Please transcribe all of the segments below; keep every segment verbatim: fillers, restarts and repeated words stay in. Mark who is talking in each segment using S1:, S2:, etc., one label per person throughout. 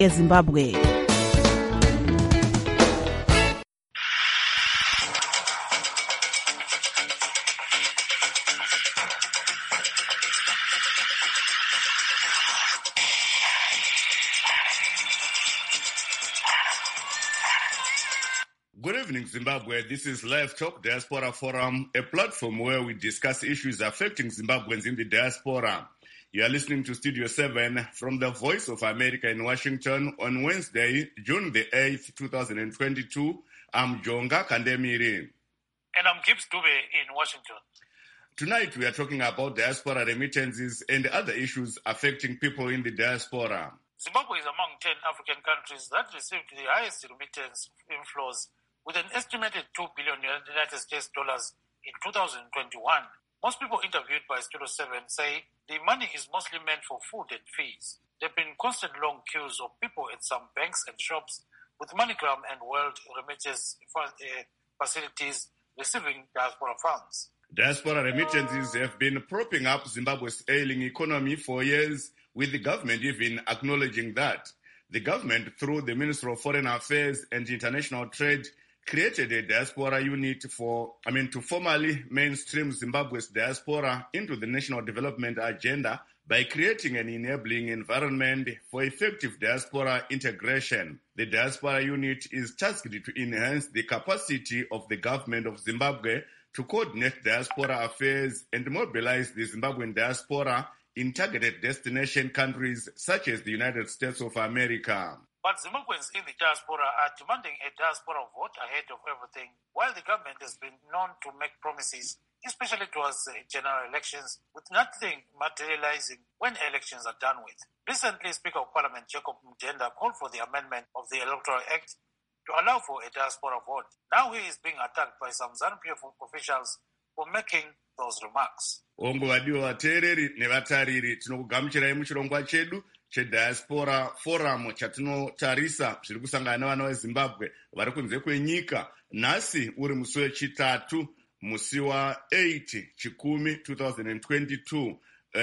S1: eZimbabwe.
S2: Good evening, Zimbabwe. This is Live Talk Diaspora Forum, a platform where we discuss issues affecting Zimbabweans in the diaspora. You are listening to Studio seven from the Voice of America in Washington on Wednesday, June the eighth, twenty twenty-two. I'm Jonga Kandemiri.
S3: And I'm Gibbs Dube in Washington.
S2: Tonight we are talking about diaspora remittances and other issues affecting people in the diaspora.
S3: Zimbabwe is among ten African countries that received the highest remittance inflows, with an estimated two billion United States dollars in two thousand twenty-one. Most people interviewed by Studio seven say the money is mostly meant for food and fees. There have been constant long queues of people at some banks and shops with MoneyGram and World Remittance facilities receiving diaspora funds.
S2: Diaspora remittances have been propping up Zimbabwe's ailing economy for years, with the government even acknowledging that. The government, through the Ministry of Foreign Affairs and International Trade, created a diaspora unit for, I mean, to formally mainstream Zimbabwe's diaspora into the national development agenda by creating an enabling environment for effective diaspora integration. The diaspora unit is tasked to enhance the capacity of the government of Zimbabwe to coordinate diaspora affairs and mobilize the Zimbabwean diaspora in targeted destination countries such as the United States of America.
S3: But Zimbabweans in the diaspora are demanding a diaspora vote ahead of everything, while the government has been known to make promises, especially towards uh, general elections, with nothing materializing when elections are done with. Recently, Speaker of Parliament Jacob Mutenda called for the amendment of the Electoral Act to allow for a diaspora vote. Now he is being attacked by some ZANU-P F officials for making those remarks.
S2: Ongo vadiwa vateereri nevatariri, tinokugamuchirai muchirongwa chedu cheDiaspora Forum chatinotarisa zviri kusangana nevana veZimbabwe vari kunze kwenyika. Nhasi uri musi wechitatu, musi wa8 chikumi twenty twenty-two.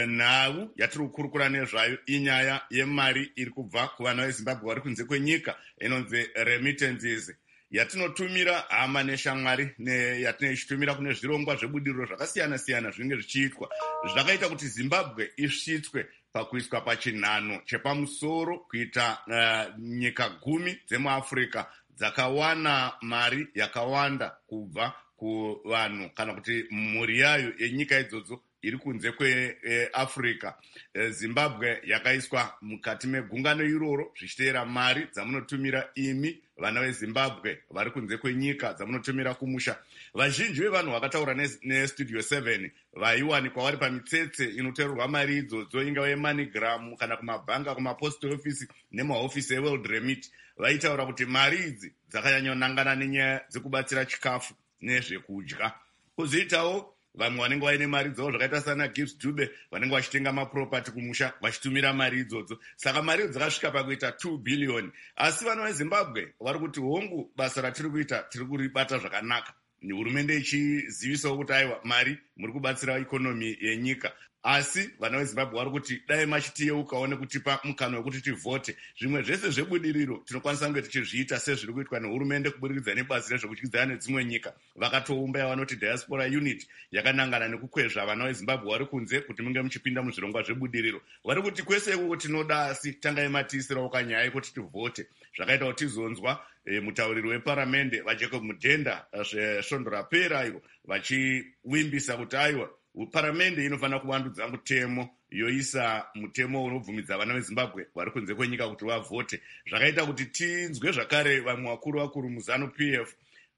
S2: Nhau yatiri kukurukura nezvayo inyaya yemari iri kubva kuvana veZimbabwe vari kunze kwenyika inonzi remittances, yatinotumira hama neshamwari yatinochitumira kune zvirongwa zvebudiriro zvakasiyana siyana zvinenge zvichiitwa zvakaita kuti Zimbabwe isvitswe pakuiswa pachinhano chepamusoro kuita uh, nyika gumi dzemuAfrica dzakawana mari yakawanda kubva kuvanhu kana kuti mhuri yayo yenyika idzodzo iri kunze kweAfrica. Zimbabwe yakaiswa mukati megungano iroro zvichiteera mari dzamunotumira imi vana veZimbabwe vari kunze kwenyika dzamunotumira kumusha. Vazhinji vevanhu vakataura neStudio seven vaiwanikwa vari pamitsetse inoteererwa mari idzodzo, ingava yeMoneyGram kana kumabhanga, kumapost office nemahofisi eWorld Remit, vaitaura kuti mari idzi dzakanyanyonangana nenyaya dzekubatsira chikafu nezvekudya. Kuzoitawo vamwe vanenge vaine mari dzavo zvakaita sana Gibbs Dube vanenge vachitenga maproperty kumusha vachitumira mari idzodzo. Saka mari dzakasvika pakuita two billion. Asi vana veZimbabwe vari kuti hongu basa ratiri kuita tiri kuribata zvakanaka. Hurumende ichizivisawo kuti aiwa mari muri kubatsira ikonomi yenyika. Asi vana veZimbabwe vari kuti dai machitiyeukawo nekutipa mukana wekuti tivhote. Zvimwe zvese zvebudiriro tinokwanisa kunge tichizviita sezviri kuitwa nehurumende kuburikidza nebazi rezvekudyidzana nedzimwe nyika. Vakatoumba yavanoti diaspora unit yakanangana nekukwezva vana veZimbabwe vari kunze kuti munge muchipinda muzvirongwa zvebudiriro. Vari kuti kwese iko tinoda, asi tangai matiisirawo kanyaya yekuti tivhote. Zvakaita kuti tizonzwa e, mutauriri weparamende vaJacob Mutenda zvesvondo rapera ivo vachiwimbisa kuti aiwa paramende inofanira kuvandudza mutemo yoisa mutemo unobvumidza vana veZimbabwe vari kunze kwenyika kuti vavhote. Zvakaita kuti tinzwe zvakare vamwe vakuru vakuru muZANU-P F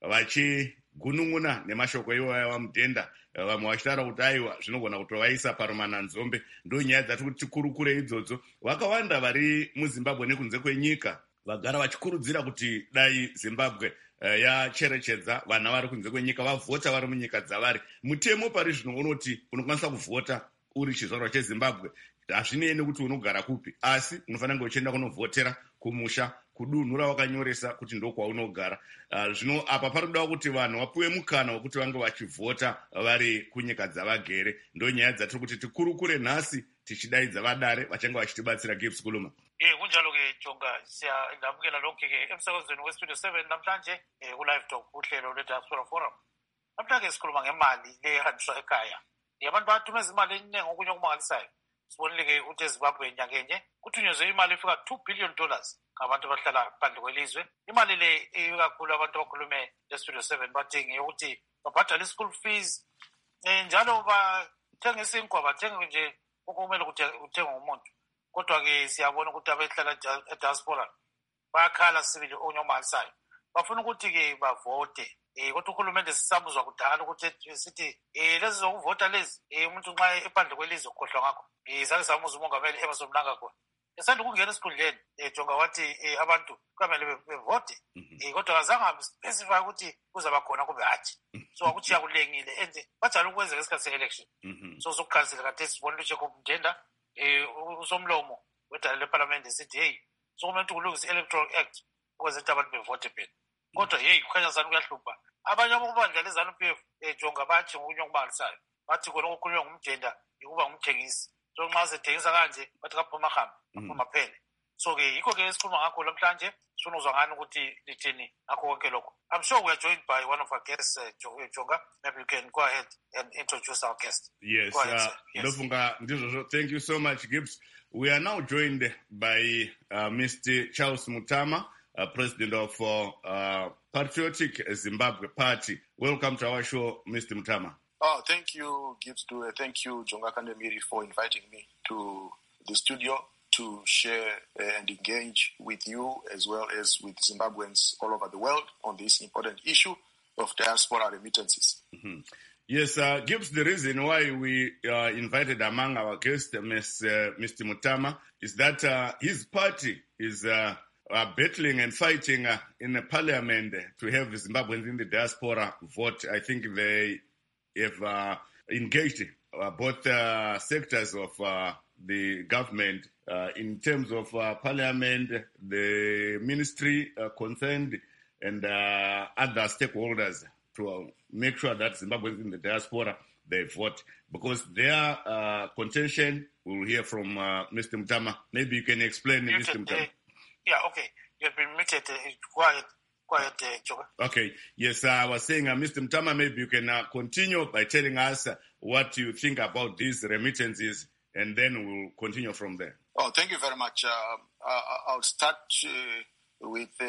S2: vachigunun'una nemashoko iwaya vaMutenda, vamwe vachitaura kuti aiwa zvinogona kutovaisa parumananzombe. Ndo nyaya dzati kuti tikurukure idzodzo. Vakawanda vari muZimbabwe nekunze kwenyika vagara vachikurudzira kuti dai Zimbabwe uh, yacherechedza vana vari kunze kwenyika vavhota vari munyika dzavari. Mutemo pari zvino unoti unokwanisa kuvhota uri chizvarwa cheZimbabwe. Hazvinei nekuti unogara kupi, asi unofanira kunge uchienda kunovhotera kumusha kudunhura wakanyoresa kuti ndokwaunogara. Uh, zvino apa pari kuda kuti vanhu vapiwe mukana wekuti vange vachivhota vari kunyika dzavagere. Ndo nyaya dzatiri kuti tikurukure nhasi tichidaidza vadare vachange vachitibatsira. Gibbs Kuluma.
S3: Eh kunjalo ke Jonga, siyadlamukela lonke ke emsakazweni westudio seven namhlanje eh ku live talk uhlelo lwe-Diaspora Forum. Namhlanje sikhuluma ngemali le ehanjiswa ekhaya. Abantu bathumeza imali eningi okunye okumangalisayo. Sibonile ke ukuthi eZimbabwe nyakenye kuthunyezwe imali efika two billion dollars ngabantu abahlala phandle kwelizwe. Imali le ikakhulu abantu abakhulume estudio seven bathenga ukuthi babhadala i-school fees eh njalo bathenga isinkwa bathenga nje okumele ukuthi uthenge umuntu. Kodwa ke siyabona ukuthi abahlala e-diaspora bayakhala sibili onyomalisayo. Bafuna ukuthi ke bavote. Eh kodwa uhulumende sisabuzwa kudala ukuthi sithi eh lezi zokuvota lezi eh umuntu nxa ephandle kwelizwe ukhohlwa ngakho. Eh sake samuza umongameli Emerson Mnangagwa. Esanda ukungena esikhundleni eh Jonga wathi eh abantu kumele bevote. Eh kodwa kazange specify ukuthi kuzaba khona kube hathi. So akuthi yakulengile enze bajala ukwenza ngesikhathi se-election. So sokukhansela kade sibonile Jacob Mdenda eh usomlomo wedala leparlament sithi hey so kumele ukulungisa i-Electoral Act ukuze abantu bevote phela. Kodwa hey kukhanya sana kuyahlupha. Abanye abobandla leZANU-P F eh Jonga bathi ngokunye okubalisayo. Bathi khona ukukhulunywa ngumjenda ukuba ngumthengisi. So nxa sethengisa kanje bathi kaphuma hamba kaphuma phele. So ke yikho ke esikhuluma ngakho namhlanje sifuna uzwa ngani ukuthi lithini ngakho konke lokho. I'm sure we are joined by one of our guests, uh, Jonga. Maybe you can go ahead and introduce our guest.
S2: Yes,
S3: go ahead,
S2: uh,
S3: yes.
S2: Thank you so much, Gibbs. We are now joined by uh, Mister Charles Mutama, uh, president of uh, uh, Patriotic Zimbabwe Party. Welcome to our show, Mister Mutama.
S1: Oh, thank you, Gibbs. Thank you, Jonga Kandemiri, for inviting me to the studio to share and engage with you as well as with Zimbabweans all over the world on this important issue of diaspora remittances.
S2: Mm-hmm. Yes, uh, Gibbs, the reason why we uh, invited among our guests Miz, uh, Mister Mutama is that uh, his party is uh, uh, battling and fighting uh, in the parliament to have Zimbabweans in the diaspora vote. I think they have uh, engaged uh, both uh, sectors of uh, the government uh, in terms of uh, parliament, the ministry uh, concerned, and uh, other stakeholders to uh, make sure that Zimbabweans in the diaspora, they vote. Because their uh, contention, we'll hear from uh, Mister Mutama. Maybe you can explain,
S3: You
S2: Mister
S3: can,
S2: Mutama.
S3: uh, yeah, okay. You have been muted. Uh, quiet, quiet, uh, Jonga.
S2: Okay. Yes, uh, I was saying, uh, Mister Mutama, maybe you can uh, continue by telling us uh, what you think about these remittances, and then we'll continue from there.
S1: Oh, thank you very much. Uh, I'll start uh, with uh,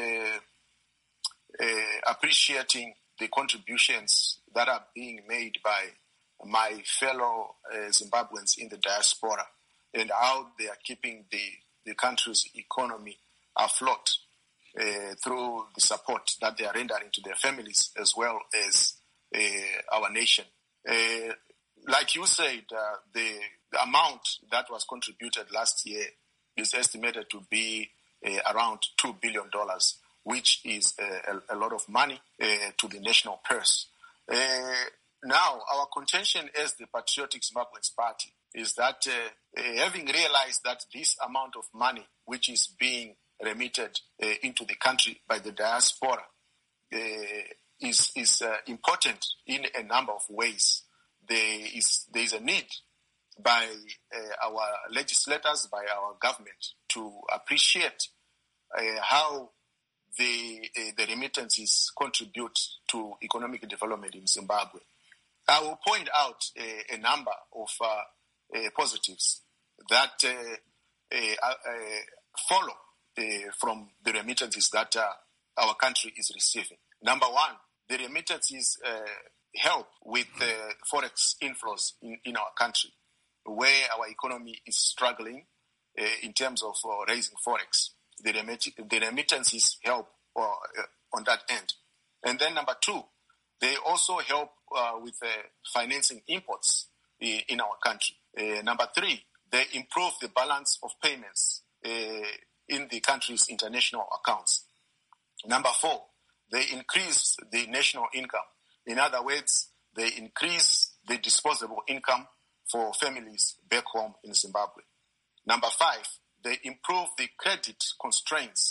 S1: uh, appreciating the contributions that are being made by my fellow uh, Zimbabweans in the diaspora and how they are keeping the, the country's economy afloat uh, through the support that they are rendering to their families as well as uh, our nation. Uh, like you said, uh, the, the amount that was contributed last year is estimated to be uh, around two billion dollars, which is uh, a, a lot of money uh, to the national purse. Uh, now, our contention as the Patriotic Zimbabweans Party is that uh, uh, having realized that this amount of money, which is being remitted uh, into the country by the diaspora, uh, is, is uh, important in a number of ways. There is, there is a need by uh, our legislators, by our government, to appreciate uh, how the, uh, the remittances contribute to economic development in Zimbabwe. I will point out uh, a number of uh, uh, positives that uh, uh, uh, follow uh, from the remittances that uh, our country is receiving. Number one, the remittances uh, help with uh, forex inflows in, in our country, where our economy is struggling uh, in terms of uh, raising forex. The, remit- the remittances help uh, uh, on that end. And then number two, they also help uh, with uh, financing imports in, in our country. Uh, number three, they improve the balance of payments uh, in the country's international accounts. Number four, they increase the national income. In other words, they increase the disposable income for families back home in Zimbabwe. Number five, they improve the credit constraints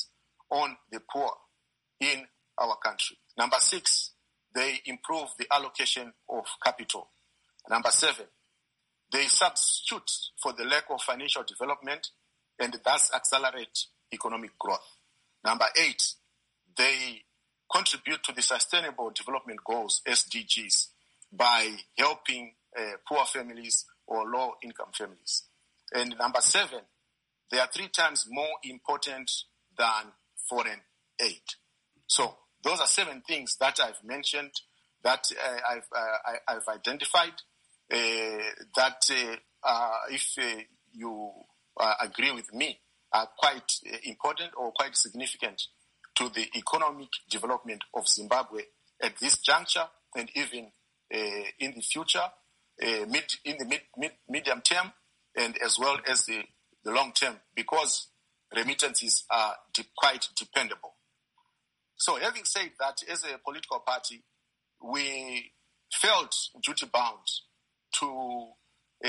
S1: on the poor in our country. Number six, they improve the allocation of capital. Number seven, they substitute for the lack of financial development and thus accelerate economic growth. Number eight, they contribute to the Sustainable Development Goals, S D Gs, by helping uh, poor families or low-income families. And number seven, they are three times more important than foreign aid. So those are seven things that I've mentioned, that uh, I've, uh, I, I've identified, uh, that uh, uh, if uh, you uh, agree with me, are quite uh, important or quite significant to the economic development of Zimbabwe at this juncture and even uh, in the future, uh, mid, in the mid, mid, medium term, and as well as the, the long term, because remittances are de- quite dependable. So having said that, as a political party, we felt duty-bound to uh,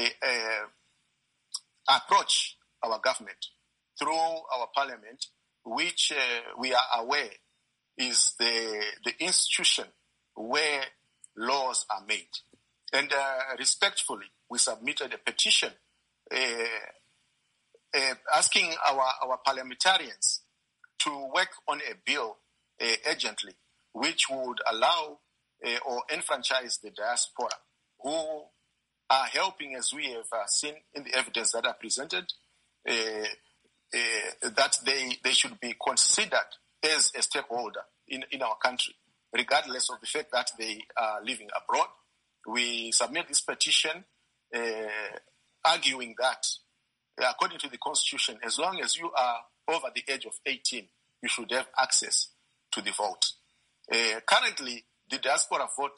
S1: uh, approach our government through our parliament, which uh, we are aware is the, the institution where laws are made. And uh, respectfully, we submitted a petition uh, uh, asking our, our parliamentarians to work on a bill uh, urgently, which would allow uh, or enfranchise the diaspora, who are helping, as we have uh, seen in the evidence that are presented, uh, uh, that they, they should be considered as a stakeholder in, in our country, regardless of the fact that they are living abroad. We submit this petition uh, arguing that, according to the Constitution, as long as you are over the age of eighteen, you should have access to the vote. Uh, currently, the diaspora vote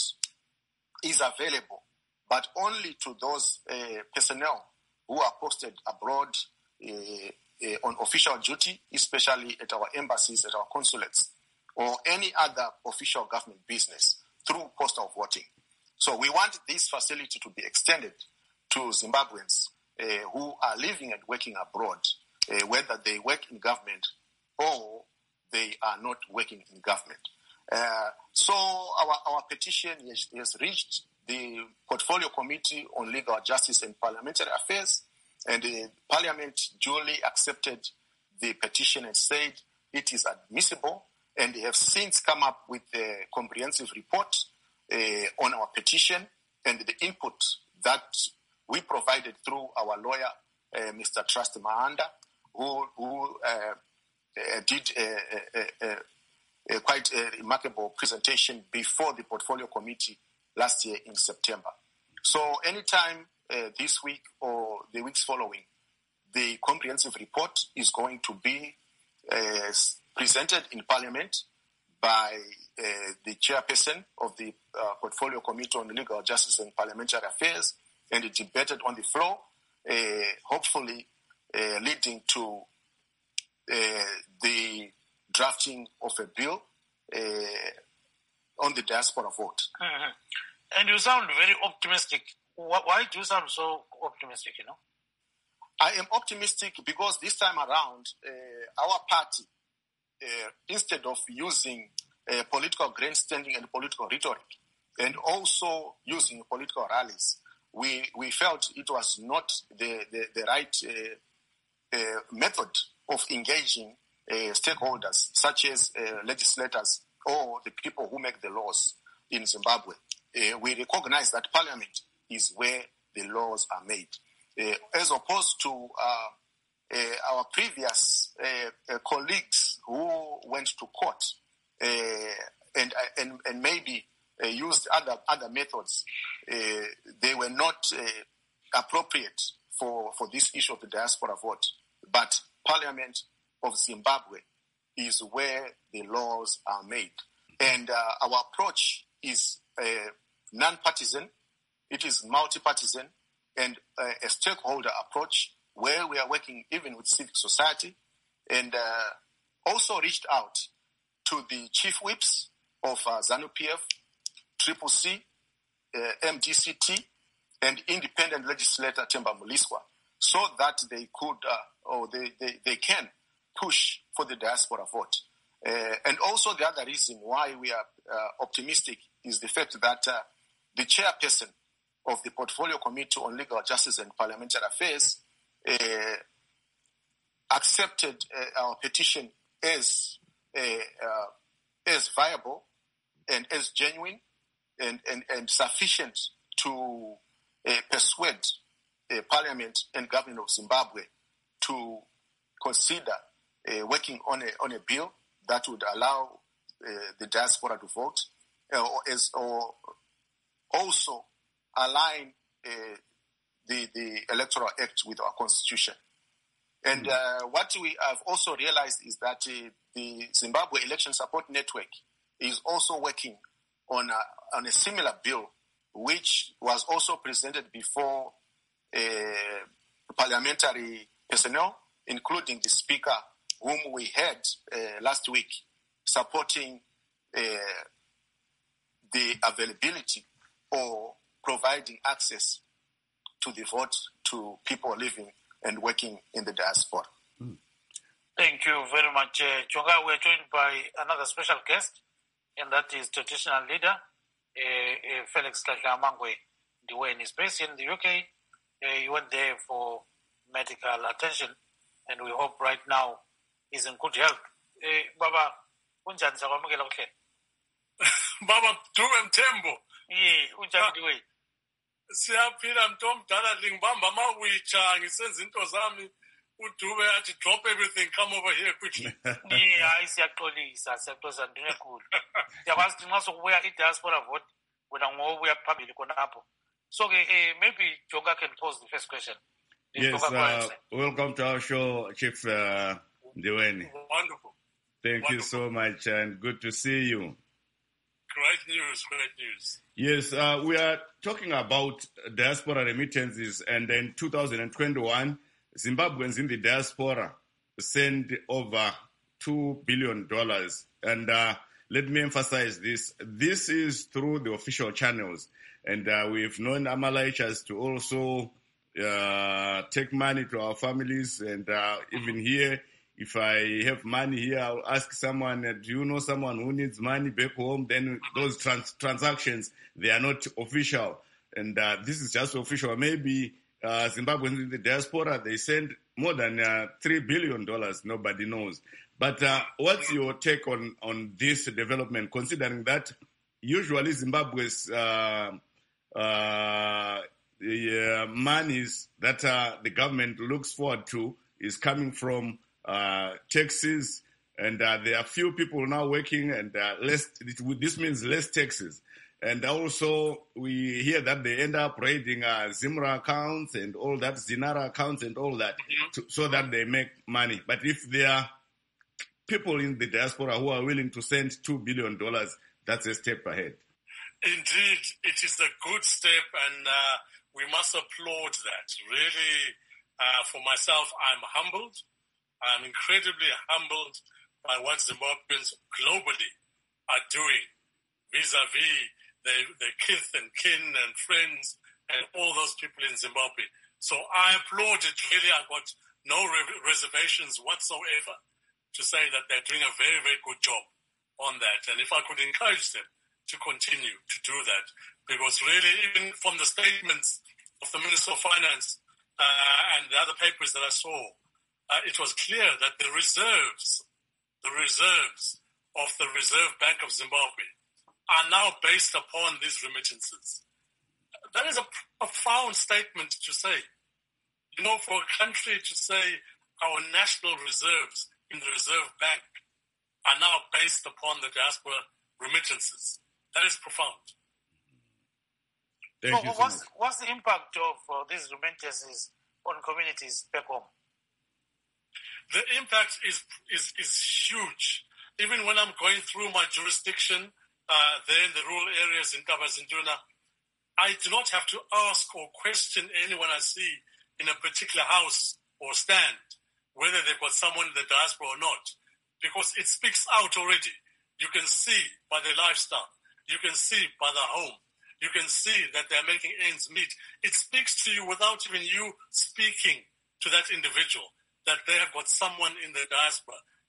S1: is available, but only to those uh, personnel who are posted abroad uh, uh, on official duty, especially at our embassies, at our consulates, or any other official government business through postal voting. So we want this facility to be extended to Zimbabweans uh, who are living and working abroad, uh, whether they work in government or they are not working in government. Uh, so our, our petition has, has reached the Portfolio Committee on Legal Justice and Parliamentary Affairs, and the Parliament duly accepted the petition and said it is admissible, and they have since come up with a comprehensive report uh, on our petition and the input that we provided through our lawyer, uh, Mister Trust Mahanda, who, who uh, uh, did a, a, a, a quite a remarkable presentation before the Portfolio Committee last year in September. So anytime uh, this week or the weeks following, the comprehensive report is going to be uh, presented in Parliament by uh, the chairperson of the uh, Portfolio Committee on Legal Justice and Parliamentary Affairs, and it debated on the floor, uh, hopefully uh, leading to uh, the drafting of a bill uh, on the diaspora vote.
S3: Mm-hmm. And you sound very optimistic. Why do you sound so optimistic, you know?
S1: I am optimistic because this time around, uh, our party, uh, instead of using uh, political grandstanding and political rhetoric, and also using political rallies, we, we felt it was not the, the, the right uh, uh, method of engaging uh, stakeholders, such as uh, legislators or the people who make the laws in Zimbabwe. Uh, we recognize that Parliament is where the laws are made. Uh, as opposed to uh, uh, our previous uh, uh, colleagues who went to court uh, and, uh, and and maybe uh, used other other methods, uh, they were not uh, appropriate for, for this issue of the diaspora vote. But Parliament of Zimbabwe is where the laws are made. And uh, our approach is uh, non-partisan, it is multi-partisan, and uh, a stakeholder approach where we are working even with civic society, and uh, also reached out to the chief whips of uh, ZANU-P F, Triple C, uh, M D C T, and independent legislator Themba Muliswa, so that they could, uh, or they, they, they can push for the diaspora vote. Uh, and also the other reason why we are uh, optimistic is the fact that uh, the chairperson of the Portfolio Committee on Legal Justice and Parliamentary Affairs uh, accepted uh, our petition as uh, uh, as viable and as genuine and, and, and sufficient to uh, persuade uh, Parliament and government of Zimbabwe to consider uh, working on a on a bill that would allow uh, the diaspora to vote, uh, or, as, or also align uh, the the Electoral Act with our constitution. And uh, what we have also realized is that uh, the Zimbabwe Election Support Network is also working on a, on a similar bill, which was also presented before uh, parliamentary personnel, including the Speaker, whom we had uh, last week, supporting uh, the availability or providing access to the vote to people living and working in the diaspora.
S3: Mm. Thank you very much, uh, Chonga. We're joined by another special guest, and that is traditional leader, uh, uh, Felix Kahlamangwe Ndiweni. He's based in the U K. Uh, he went there for medical attention, and we hope right now he's in good health. Uh, Baba, unjani sakwamukela kuhle?
S4: Baba Dube Mthembu.
S3: Yeah, unjani Ndiweni?
S4: Siyaphila mntomdala lingibamba amawitsha ngisenza into zami uDube athi drop everything come over here quickly.
S3: Yeah, hayi siyaxolisa siyaxolisa ndine enkulu. Siyakwazi ukuthi nxa sokubuya i-diaspora vote wena ngobuya phambili khonapho. So ke uh, maybe Jonga can pose the first question.
S2: Yes, uh, welcome to our show, Chief uh, Ndiweni.
S4: Wonderful.
S2: Thank
S4: Wonderful.
S2: you so much and good to see you.
S4: Great news, great news.
S2: Yes, uh, we are talking about diaspora remittances, and in two thousand twenty-one, Zimbabweans in the diaspora sent over two billion dollars. And uh, let me emphasize this. This is through the official channels. And uh, we've known Amalaichas to also uh, take money to our families. And uh, even here, if I have money here, I'll ask someone, uh, do you know someone who needs money back home? Then those trans- transactions, they are not official. And uh, this is just official. Maybe uh, Zimbabweans in the diaspora, they send more than uh, three billion dollars. Nobody knows. But uh, what's your take on, on this development, considering that usually Zimbabwe's uh, uh, the uh, monies that uh, the government looks forward to is coming from uh, taxes, and uh, there are few people now working, and uh, less. This means less taxes, and also we hear that they end up raiding uh, Zimra accounts and all that, Zinara accounts and all that, to, so that they make money. But if there are people in the diaspora who are willing to send two billion dollars, that's a step ahead.
S4: Indeed, it is a good step, and uh, we must applaud that. Really, uh, for myself, I'm humbled. I'm incredibly humbled by what Zimbabweans globally are doing vis-a-vis their, their kith and kin and friends and all those people in Zimbabwe. So I applaud it. Really, I've got no re- reservations whatsoever to say that they're doing a very, very good job on that. And if I could encourage them to continue to do that, because really, even from the statements of the Minister of Finance uh, and the other papers that I saw, Uh, it was clear that the reserves, the reserves of the Reserve Bank of Zimbabwe are now based upon these remittances. That is a profound statement to say. You know, for a country to say our national reserves in the Reserve Bank are now based upon the diaspora remittances. That is profound.
S2: Thank
S3: so
S2: you so
S3: what's,
S2: much.
S3: what's the impact of uh, these remittances on communities back home?
S4: The impact is, is, is huge. Even when I'm going through my jurisdiction, uh, there in the rural areas in Kabazinduna, I do not have to ask or question anyone I see in a particular house or stand, whether they've got someone in the diaspora or not, because it speaks out already. You can see by their lifestyle. You can see by their home. You can see that they're making ends meet. It speaks to you without even you speaking to that individual, that they have got someone in the diaspora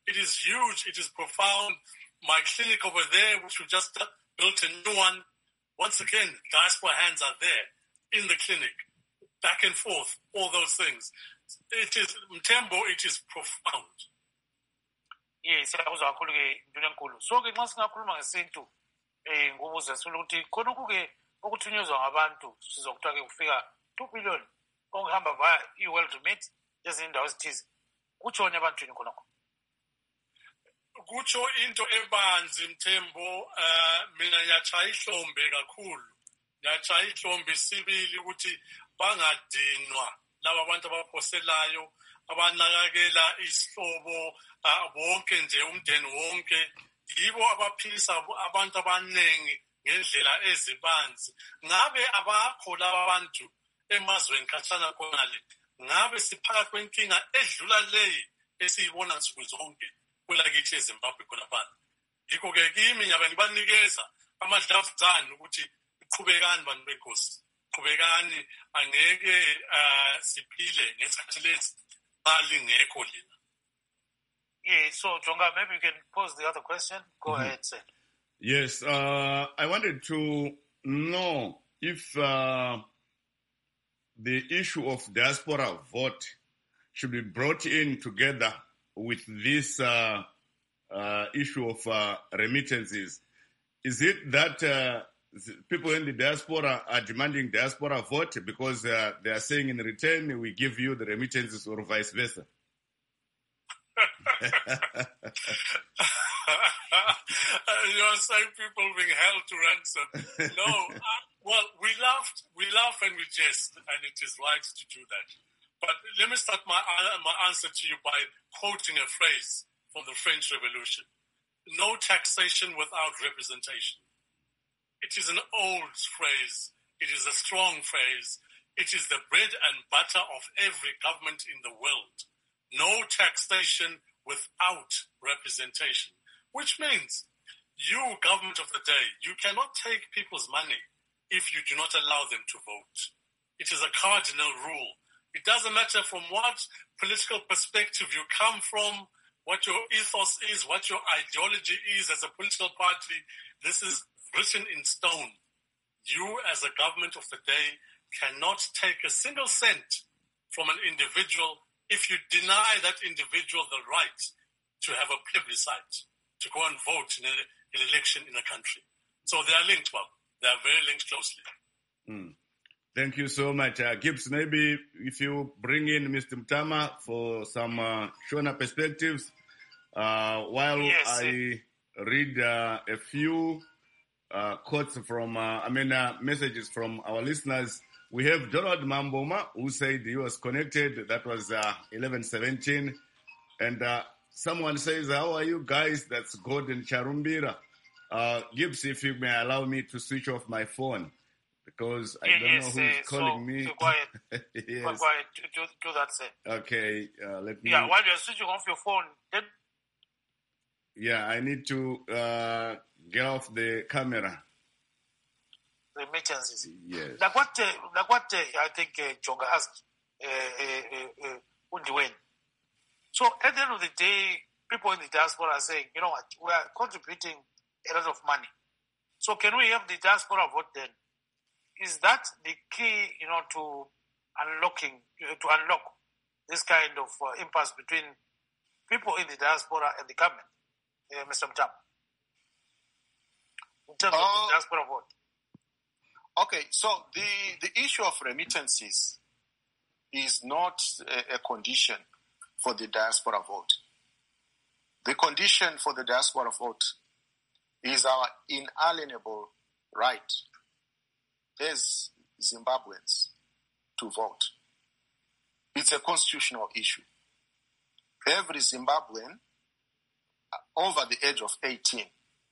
S4: It is huge. It is profound. My clinic over there, which we just built a new one, once again, diaspora hands are there in the clinic, back and forth, all those things. It is, Mthembo, it is profound.
S3: Yes, siyakuzwa kakhulu ke Nduna enkulu. So ke nxa singakhuluma ngesintu eh ngobuza sifuna ukuthi khona ukuke okuthunyezwa ngabantu sizokuthiwa ke kufika two billion okuhamba via i-World Remit ezindawo ezithize. Kutshone ebantwini khonokho.
S4: Kutsho into ebanzi Mthembo, uh, mina ngiyatshaya ihlombe kakhulu. Ngiyatshaya ihlombe sibili ukuthi bangadinwa laba abantu abaphoselayo, abanakekela isihlobo bonke nje umndeni wonke, yibo abaphilisa abantu abanengi ngendlela ezibanzi. Ngabe abakho laba abantu emazweni khatshana khonale, ngabe siphakathi kwenkinga edlula leyi esiyibona nsuku zonke kwelakithi eZimbabwe khonapha. Yikho ke kimi ngiyabe ngibanikeza amadlavuzane ukuthi iqhubekani bantu benkosi, qhubekani, angeke siphile ngesikhathi lesi mali ngekho lina.
S3: Yeah, so Jonga, maybe you can pose the other question. Go mm-hmm. ahead, sir.
S2: Yes, uh, I wanted to know if uh, the issue of diaspora vote should be brought in together with this uh, uh, issue of uh, remittances. Is it that uh, people in the diaspora are demanding diaspora vote because uh, they are saying in return we give you the remittances or vice versa?
S4: You are saying people being held to ransom. No, uh, well, we laughed, we laugh and we jest, and it is right to do that. But let me start my uh, my answer to you by quoting a phrase from the French Revolution: "No taxation without representation." It is an old phrase. It is a strong phrase. It is the bread and butter of every government in the world. No taxation without representation, which means you, government of the day, you cannot take people's money if you do not allow them to vote. It is a cardinal rule. It doesn't matter from what political perspective you come from, what your ethos is, what your ideology is as a political party. This is written in stone. You, as a government of the day, cannot take a single cent from an individual if you deny that individual the right to have a plebiscite, to go and vote in a, an election in a country. So they are linked, Bob. They are very linked closely.
S2: Mm. Thank you so much. Uh, Gibbs, maybe if you bring in Mister Mtama for some uh, Shona perspectives, uh, while
S3: yes,
S2: I read uh, a few uh, quotes from, uh, I mean, uh, messages from our listeners. We have Donald Mamboma, who said he was connected. That was uh, eleven seventeen. And uh, someone says, how are you guys? That's Gordon Charumbira. Uh, Gibbs, if you may allow me to switch off my phone, because I
S3: yeah,
S2: don't
S3: yes,
S2: know who's
S3: uh,
S2: calling
S3: so,
S2: me.
S3: So go ahead.
S2: Yes.
S3: Go ahead. Do, do that, sir.
S2: Okay, uh, let me...
S3: Yeah, while you're switching off your phone, then...
S2: Yeah, I need to uh, get off the camera.
S3: Remittances.
S2: Yes.
S3: Like what, uh, like what uh, I think uh, Jonga asked uh, uh, uh, Undiwen. So at the end of the day, people in the diaspora are saying, you know what, we are contributing a lot of money. So can we have the diaspora vote then? Is that the key, you know, to unlocking, to unlock this kind of uh, impasse between people in the diaspora and the government, uh, Mister Mtam? In terms uh, of the diaspora vote.
S1: Okay, so the, the issue of remittances is not a, a condition for the diaspora vote. The condition for the diaspora vote is our inalienable right as Zimbabweans to vote. It's a constitutional issue. Every Zimbabwean over the age of eighteen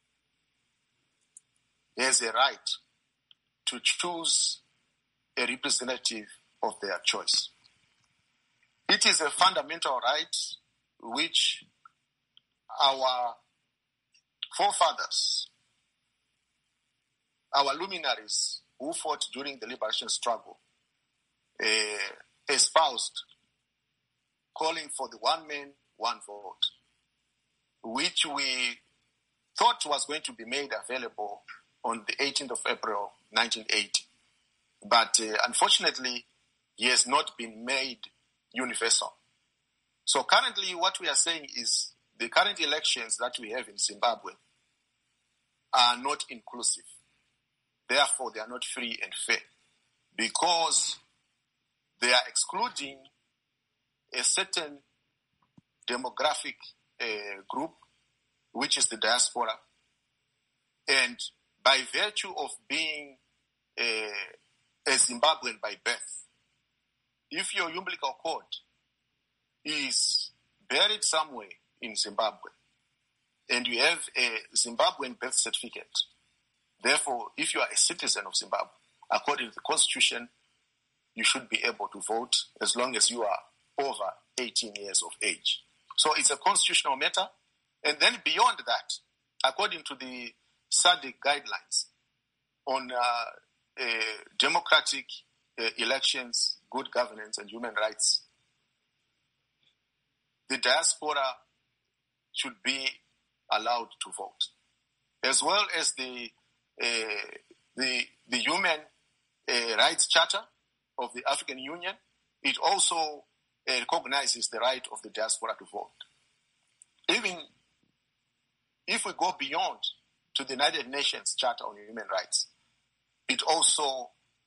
S1: has a right to choose a representative of their choice. It is a fundamental right which our forefathers, our luminaries who fought during the liberation struggle, uh, espoused, calling for the one man, one vote. which we thought was going to be made available on the eighteenth of April, nineteen eighty. But uh, unfortunately, he has not been made universal. So currently what we are saying is the current elections that we have in Zimbabwe are not inclusive. Therefore, they are not free and fair because they are excluding a certain demographic uh, group, which is the diaspora. And by virtue of being a, a Zimbabwean by birth, if your umbilical cord is buried somewhere in Zimbabwe and you have a Zimbabwean birth certificate, therefore, if you are a citizen of Zimbabwe, according to the constitution, you should be able to vote as long as you are over eighteen years of age. So it's a constitutional matter. And then beyond that, according to the S A D C guidelines on uh, uh, democratic uh, elections, good governance, and human rights, the diaspora should be allowed to vote, as well as the uh, the the Human uh, Rights Charter of the African Union. It also uh, recognizes the right of the diaspora to vote. Even if we go beyond to the United Nations Charter on Human Rights, it also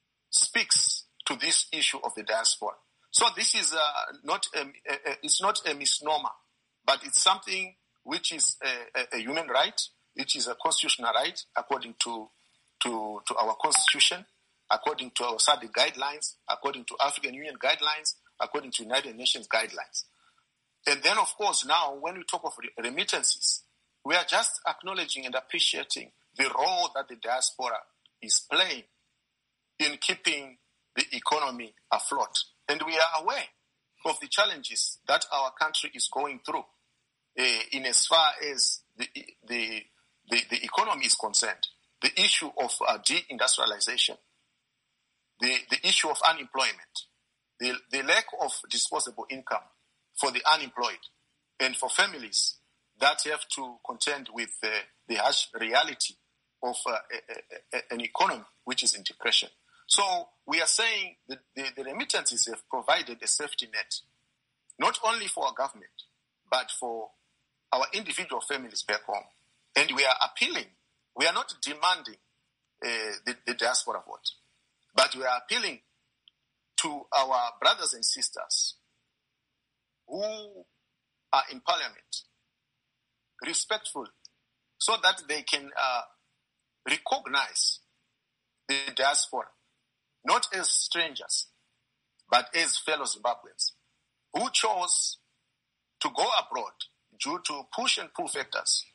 S1: speaks to this issue of the diaspora. So this is uh, not a, a, a, it's not a misnomer, but it's something which is a, a, a human right, which is a constitutional right according to to, to our constitution, according to our S A D C guidelines, according to African Union guidelines, according to United Nations guidelines. And then, of course, now when we talk of remittances, we are just acknowledging and appreciating the role that the diaspora is playing in keeping the economy afloat. And we are aware of the challenges that our country is going through uh, in as far as the, the, the, the economy is concerned. The issue of uh, deindustrialization, the, the issue of unemployment, the, the lack of disposable income for the unemployed and for families that have to contend with uh, the harsh reality of uh, a, a, an economy which is in depression. So we are saying that the, the remittances have provided a safety net, not only for our government, but for our individual families back home. And we are appealing, we are not demanding uh, the, the diaspora vote, but we are appealing to our brothers and sisters who are in parliament, respectful, so that they can uh, recognize the diaspora, not as strangers, but as fellow Zimbabweans who chose to go abroad due to push and pull factors.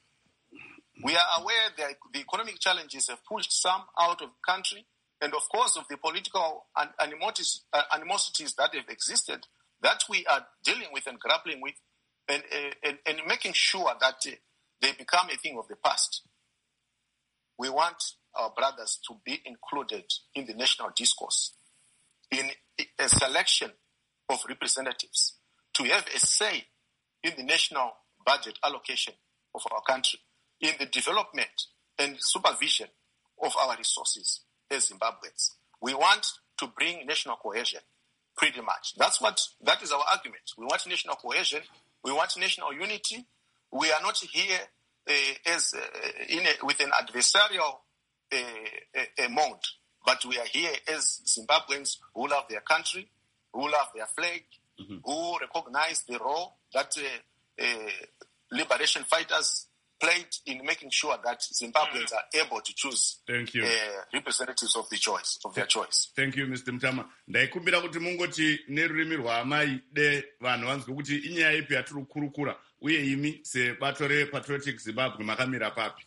S1: We are aware that the economic challenges have pushed some out of the country, and of course of the political animosities, uh, animosities that have existed, that we are dealing with and grappling with, and, uh, and, and making sure that uh, they become a thing of the past. We want our brothers to be included in the national discourse, in a selection of representatives, to have a say in the national budget allocation of our country, in the development and supervision of our resources as Zimbabweans. We want to bring national cohesion, pretty much. That's what, that is our argument. We want national cohesion. We want national unity. We are not here uh, as uh, in a, with an adversarial uh, uh, mode, but we are here as Zimbabweans who love their country, who love their flag, mm-hmm. who recognize the role that uh, uh, liberation fighters played in making sure that Zimbabweans are able to choose
S2: Thank you.
S1: Uh, representatives of the choice, of their choice.
S2: Thank you, Mister Mtama. Ndaikumbira kuti mungoti nerurimi rwamai de vanhu vanzwe kuti inyaya ipi yatiri kukurukura uye imi sebato rePatriotic Zimbabwe makamira papi.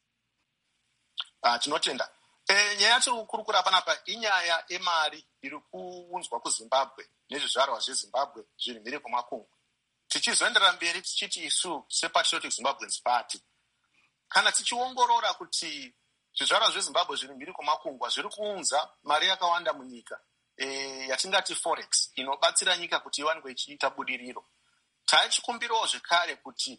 S1: Uh, tinotenda. E, nyaya yatiri kukurukura panapa inyaya emari iri kuunzwa kuZimbabwe nezvizvarwa zveZimbabwe zviri mhiri kwemakungwa. Tichizoendera mberi tichiti isu sePatriotic Zimbabweans Party, kana tichiongorora kuti zvizvarwa zveZimbabwe zviri mhiri kwemakungwa zviri kuunza mari yakawanda munyika e, yatingati forex inobatsira nyika kuti iwanikwe ichiita budiriro. Taichikumbirawo zvekare kuti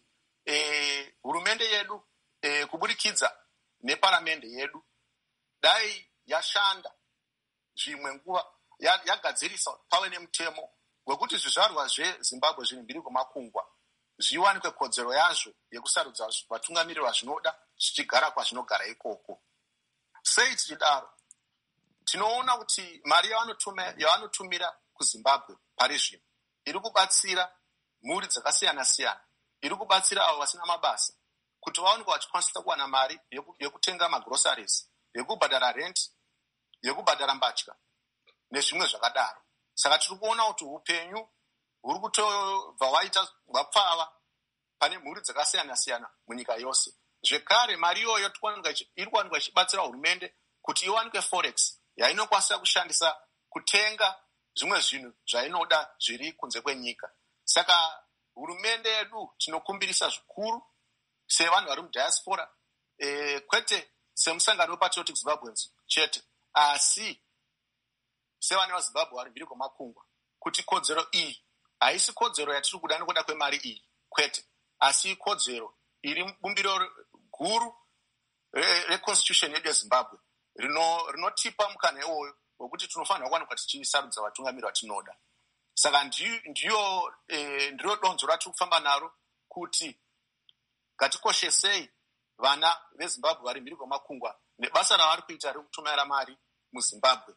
S1: eh, hurumende yedu eh, kuburikidza neparamende yedu dai yashanda zvimwe nguva yagadzirisa pave nemutemo wekuti zvizvarwa zvezimbabwe zviri mbiri kwemakungwa zviwanikwe kodzero yazvo yekusarudza vatungamiriri vazvinoda zvichigara kwazvinogara ikoko. Sei tichidaro? Tinoona kuti mari yavanotumira kuzimbabwe pari zvino iri kubatsira mhuri dzakasiyana siyana, iri kubatsira avo vasina mabasa kuti vaonekwa vachikwanisa kuwana mari yekutenga magrosaries, yekubhadhara rent, yekubhadhara mbatya nezvimwe zvakadaro. Saka tiri kuona kuti upenyu huri kutobva hwaita hwapfava pane mhuri dzakasiyana siyana munyika yose. Zvekare mari iyoyo iri kuwanikwa ichibatsira hurumende kuti iwanikwe forex yainokwanisa kushandisa kutenga zvimwe zvinhu zvainoda zviri kunze kwenyika. Saka hurumende yedu tinokumbirisa zvikuru sevanhu vari mudiaspora, e, kwete semusangano wepatriotic Zimbabweans chete, asi sevana vazimbabwe vari mbiri kwemakungwa, kuti kodzero iyi haisi kodzero yatiri kuda nekuda kwemari iyi kwete, asi kodzero iri bumbiro guru reconstitution yedu yezimbabwe rinotipa mukana iwoyo wekuti tinofanira kuwanikwa tichisarudza vatungamiri vatinoda. Saka ndiyo e, ndiro donzo ratiri kufamba naro kuti ngatikoshesei vana vezimbabwe vari mbiri kwemakungwa nebasa ravari kuita rekutumira mari muzimbabwe.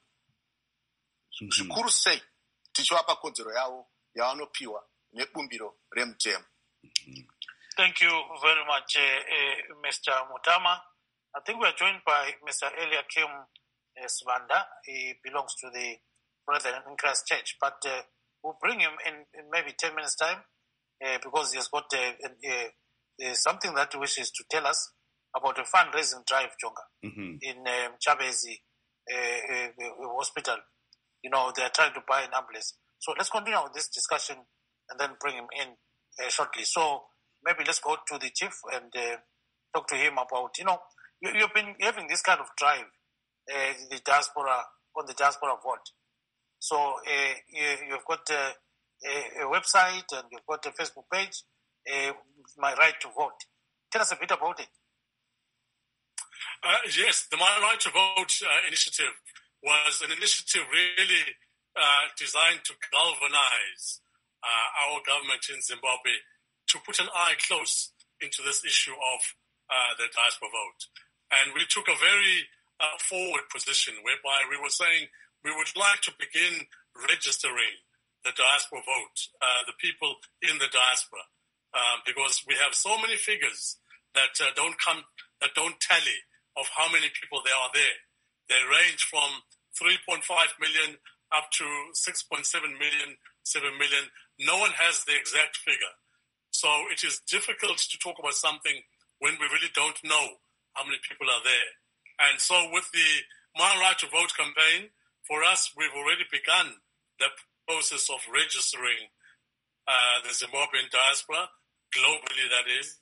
S1: Zvikuru sei tichivapa kodzero yavo yavanopiwa nebumbiro remutemo.
S3: Thank you very much, uh, uh, Mister Mutama. I think we are joined by Mister Eliakim uh, Svanda. He belongs to the Brethren in Christ Church, but uh, we'll bring him in, in maybe ten minutes' time uh, because he has got uh, uh, uh, something that he wishes to tell us about a fundraising drive, Jonga, mm-hmm. in um, Chabezi uh, uh, Hospital. You know, they are trying to buy an ambulance. So let's continue with this discussion and then bring him in uh, shortly. So maybe let's go to the chief and uh, talk to him about, you know, you, you've been having this kind of drive, uh, the diaspora, on the diaspora vote. So uh, you, you've got uh, a, a website and you've got a Facebook page, uh, My Right to Vote. Tell us a bit about it.
S4: Uh, yes, the My Right to Vote uh, initiative was an initiative really uh, designed to galvanize uh, our government in Zimbabwe to put an eye close into this issue of uh, the diaspora vote. And we took a very uh, forward position whereby we were saying we would like to begin registering the diaspora vote, uh, the people in the diaspora, uh, because we have so many figures that uh, don't come, that don't tally of how many people there are there. They range from three point five million up to six point seven million, seven million. No one has the exact figure. So it is difficult to talk about something when we really don't know how many people are there. And so with the My Right to Vote campaign, for us, we've already begun the process of registering uh, the Zimbabwean diaspora, globally that is.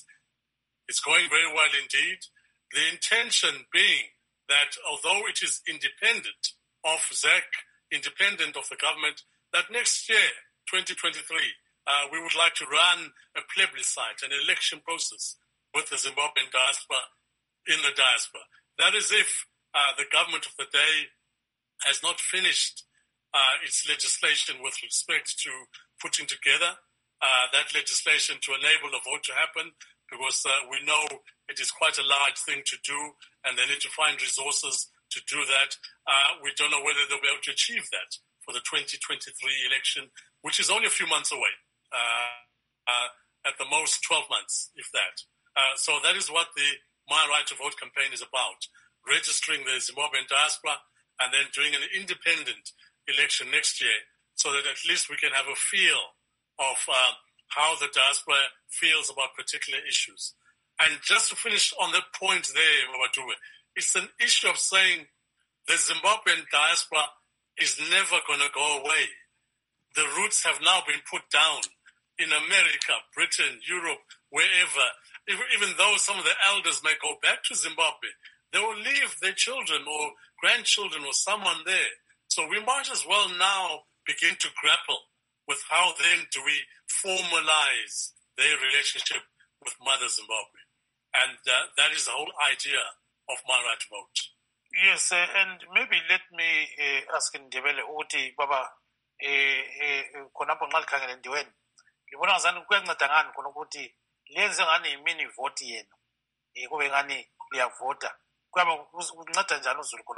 S4: It's going very well indeed. The intention being that although it is independent of Z A C, independent of the government, that next year, twenty twenty-three, uh, we would like to run a plebiscite, an election process with the Zimbabwean diaspora in the diaspora. That is if uh, the government of the day has not finished uh, its legislation with respect to putting together uh, that legislation to enable a vote to happen, because uh, we know it is quite a large thing to do, and they need to find resources to do that. Uh, we don't know whether they'll be able to achieve that for the twenty twenty-three election, which is only a few months away, uh, uh, at the most twelve months, if that. Uh, so that is what the My Right to Vote campaign is about, registering the Zimbabwean diaspora and then doing an independent election next year so that at least we can have a feel of uh, how the diaspora feels about particular issues. And just to finish on that point there, Wabatube, it's an issue of saying the Zimbabwean diaspora is never going to go away. The roots have now been put down in America, Britain, Europe, wherever. Even though some of the elders may go back to Zimbabwe, they will leave their children or grandchildren or someone there. So we might as well now begin to grapple with how then do we formalize their relationship with Mother Zimbabwe. And uh, that is the whole idea of My Right to Vote.
S3: Yes, uh, and maybe let me uh, ask Ndebele ukuthi baba eh eh khonapho nxa likhangele ndiweni ngibona ngazani kuyanceda ngani khona ukuthi lenze ngani imini vote yenu eh kube ngani liyavota kuyaba kunceda njani uZulu khona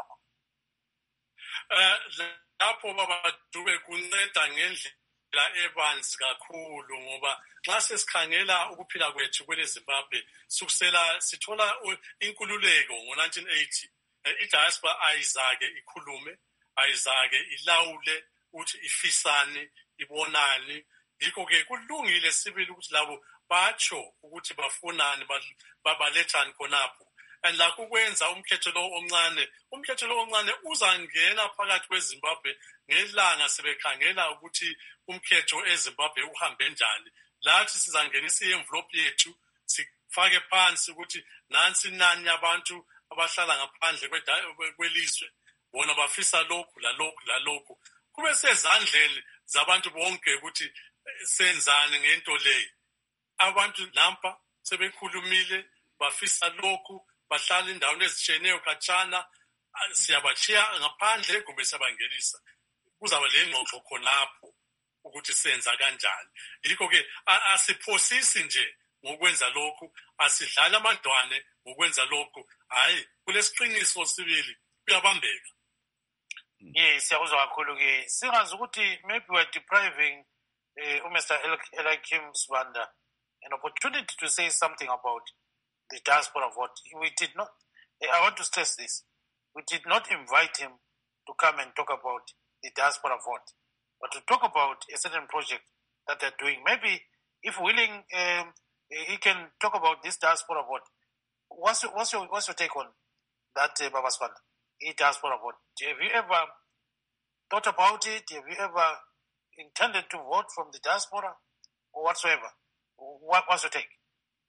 S4: eh lapho baba dube kunceda ngendlela ebanzi kakhulu ngoba nxa sesikhangela ukuphila kwethu kwele Zimbabwe sukusela sithola inkululeko ngo nineteen eighty i-diaspora ayizake ikhulume ayizake ilawule ukuthi ifisane ibonane yikho-ke kulungile sibili ukuthi labo batsho ukuthi bafunani babalethani khonapho and lakho ukwenza umkhetho lo omncane umkhetho lo omncane uzangena phakathi kweZimbabwe ngelanga sebekhangela ukuthi umkhetho eZimbabwe uhambe njani lathi sizangenisa i-envelope yethu sifake phansi ukuthi nansi nani abantu abahlala ngaphandle kwelizwe bona bafisa lokhu lalokhu lalokhu kube sezandleni zabantu bonke ukuthi senzane ngento leyo abantu lampa sebekhulumile bafisa lokhu bahlala indawo ezitsheneyo khatshana siyabachiya ngaphandle kumbe siyabangenisa kuzaba le ngxoxo khonapho ukuthi senza kanjani yikho ke asiphosisi nje ngokwenza lokhu asidlala amadwane ngokwenza lokhu hayi kulesiqiniso sibili kuyabambeka.
S3: Yes, siyakuzwa kakhulu ke singazi ukuthi maybe we are depriving uh, Mister Eliakim Sibanda an opportunity to say something about the diaspora vote. We did not, I want to stress this, we did not invite him to come and talk about the diaspora vote, but to talk about a certain project that they're doing. Maybe if willing, um, he can talk about this diaspora vote. What's your, what's your, what's your take on that, uh, Baba Sibanda? A diaspora vote. Have you ever thought about it? Have you ever intended to vote from the diaspora or whatsoever? What, what's your take?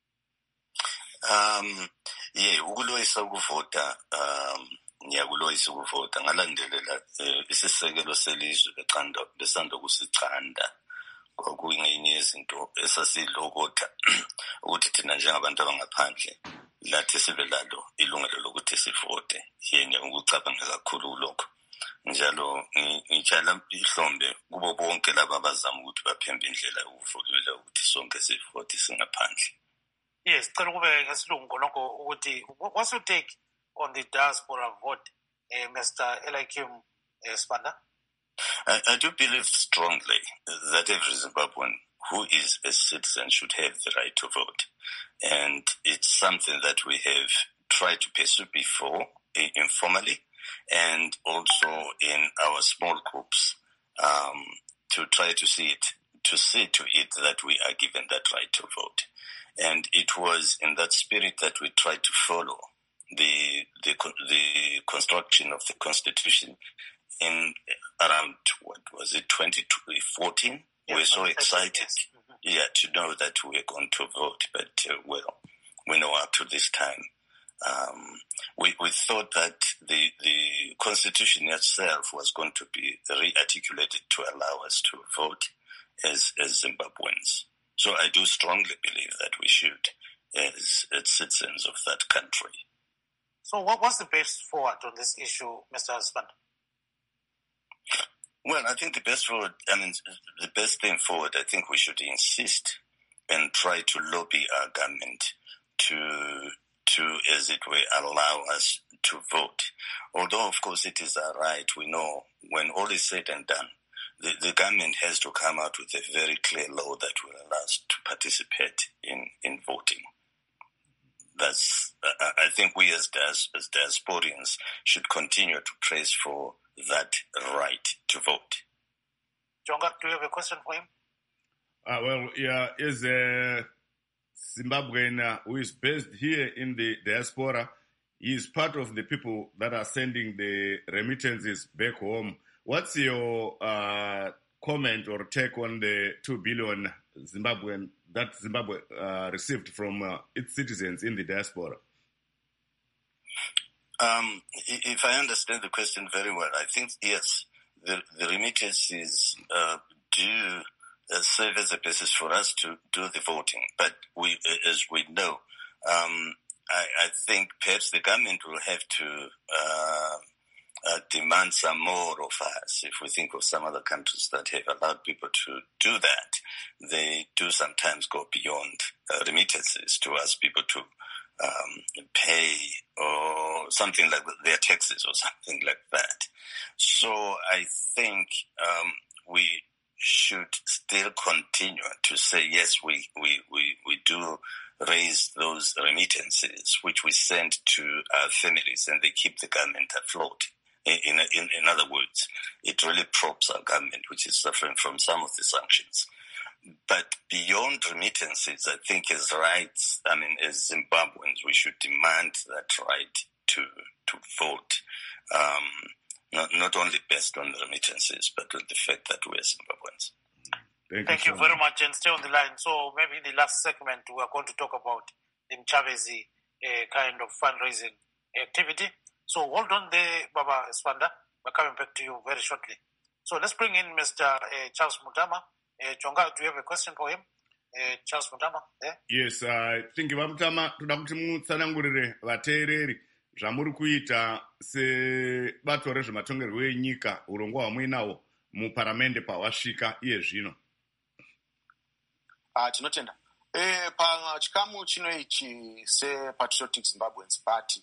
S5: Um, yeah, ukuloyisa ukuvota, um, ngiyakuloyisa ukuvota ngalandelela isisekelo selizwe beqanda besanda kusicanda kwakuyingenye yezinto esasilokotha ukuthi thina njengabantu abangaphandle lathi sibe lalo ilungelo lokuthi sivote yena ukucabanga kakhulu lokho njalo ngitshala ihlombe kubo bonke laba abazama ukuthi baphembe indlela yokuvulela ukuthi sonke sivote singaphandle.
S3: Yes, cela kube ngesilungu khonokho ukuthi what's your take on the diaspora vote, uh, Mister Eliakim uh, Sibanda?
S5: I, I do believe strongly that every Zimbabwean who is a citizen should have the right to vote. And it's something that we have tried to pursue before, informally, and also in our small groups, um, to try to see it, to see to it that we are given that right to vote. And it was in that spirit that we tried to follow the, the, the construction of the Constitution in around, what was it, twenty fourteen? Yeah, we were so excited, yes. yeah, to know that we are going to vote. But, uh, well, we know up to this time, um, we, we thought that the, the Constitution itself was going to be re-articulated to allow us to vote as, as Zimbabweans. So I do strongly believe that we should, as, as citizens of that country.
S3: So what was the best forward on this issue, Mister Sibanda?
S5: Well, I think the best forward, I mean, the best thing forward, I think we should insist and try to lobby our government to, to, as it were, allow us to vote. Although, of course, it is our right. We know when all is said and done, the, the government has to come out with a very clear law that will allow us to participate in, in voting. That's, I think we as, as, as diasporians should continue to press for that right to vote.
S3: Jonga, do you have a question for him?
S2: Uh, well, yeah, is a Zimbabwean uh, who is based here in the diaspora. He is part of the people that are sending the remittances back home. What's your uh, comment or take on the two billion Zimbabwean that Zimbabwe uh, received from uh, its citizens in the diaspora?
S5: Um, if I understand the question very well, I think, yes, the, the remittances uh, do uh, serve as a basis for us to do the voting. But we, as we know, um, I, I think perhaps the government will have to uh, uh, demand some more of us. If we think of some other countries that have allowed people to do that, they do sometimes go beyond uh, remittances to ask people to um, pay or something like their taxes or something like that. So I think um, we should still continue to say, yes, we, we, we, we do raise those remittances, which we send to our families, and they keep the government afloat. In, in, in other words, it really props our government, which is suffering from some of the sanctions. But beyond remittances, I think as rights, I mean, as Zimbabweans, we should demand that right to to vote, um, not, not only based on the remittances, but on the fact that we are Zimbabweans.
S3: Thank, Thank you, you very much, and stay on the line. So maybe in the last segment, we are going to talk about the Mchabezi uh, kind of fundraising activity. So hold on there, Baba Sibanda. We're coming back to you very shortly. So let's bring in Mister Uh, Charles Mutama. Uh, Chonga, do you have a question for him? Uh, Charles Mutama, there?
S2: Yes, I think Mutama, toda kuti mutsanangurire vateereri zvamuri kuita sebato rezvematongerwo enyika urongwa hwamuinawo muparamende pawasvika iye zvino.
S1: Ah, tinotenda. Eh, pachikamu chino ichi sePatriotic Zimbabweans Party,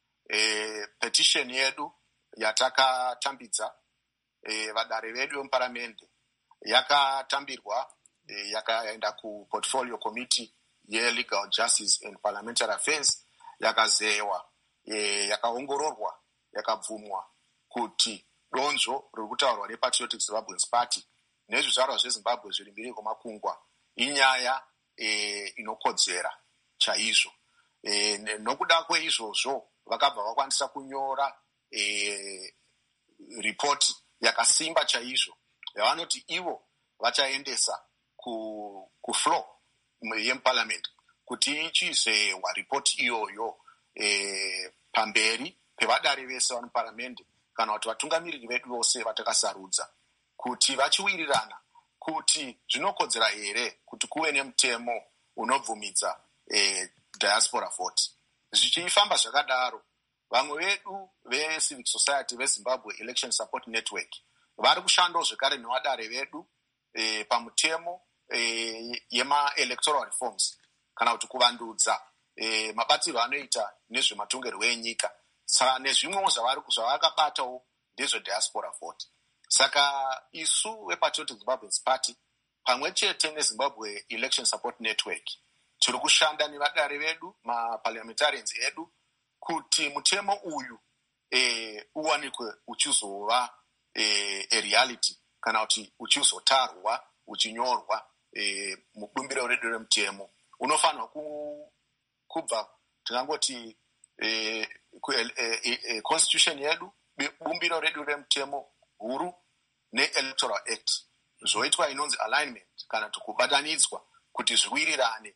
S1: eh, petition yedu yatakatambidza eh, vadare vedu vemuparamende yakatambirwa eh, yakaenda kuportfolio committee yeLegal Justice and Parliamentary Affairs, yakazewa eh, yakaongororwa, yakabvumwa kuti donzvo riri kutaurwa nePatriotic Zimbabweans Party nezvizvarwa zveZimbabwe zviri mbiri kwemakungwa inyaya eh, inokodzera chaizvo. Eh, nokuda kweizvozvo vakabva vakwanisa kunyora eh, report yakasimba chaizvo yavanoti ivo vachaendesa ku, ku floor yemuparliament kuti ichizewa report iyoyo eh, pamberi pevadare vese vamuparamende kana kuti vatungamiriri vedu vose vatakasarudza kuti vachiwirirana kuti zvinokodzera here kuti kuve nemutemo unobvumidza eh, diaspora vote. Zvichifamba zvakadaro, vamwe vedu veCivic Society veZimbabwe Election Support Network vari kushandawo zvekare nevadare vedu eh, pamutemo eh, yema-electoral reforms kana kuti kuvandudza eh, mabatiro anoita nezvematongerwo enyika. Saka nezvimwewo zvavakabatawo ndezvediaspora vote. Saka isu vePatriotic Zimbabweans Party pamwe chete neZimbabwe Election Support Network tiri kushanda nevadare vedu maparliamentarians edu kuti mutemo uyu eh, uwanikwe uchizova eh, a reality kana kuti uchizotarwa uchinyorwa eh, mubumbiro redu remutemo unofanirwa ku, kubva tingangoti eh, ku, eh, eh, constitution yedu bumbiro redu remutemo huru neElectoral Act zvoitwa inonzi alignment kana kuti kubatanidzwa kuti zviwirirane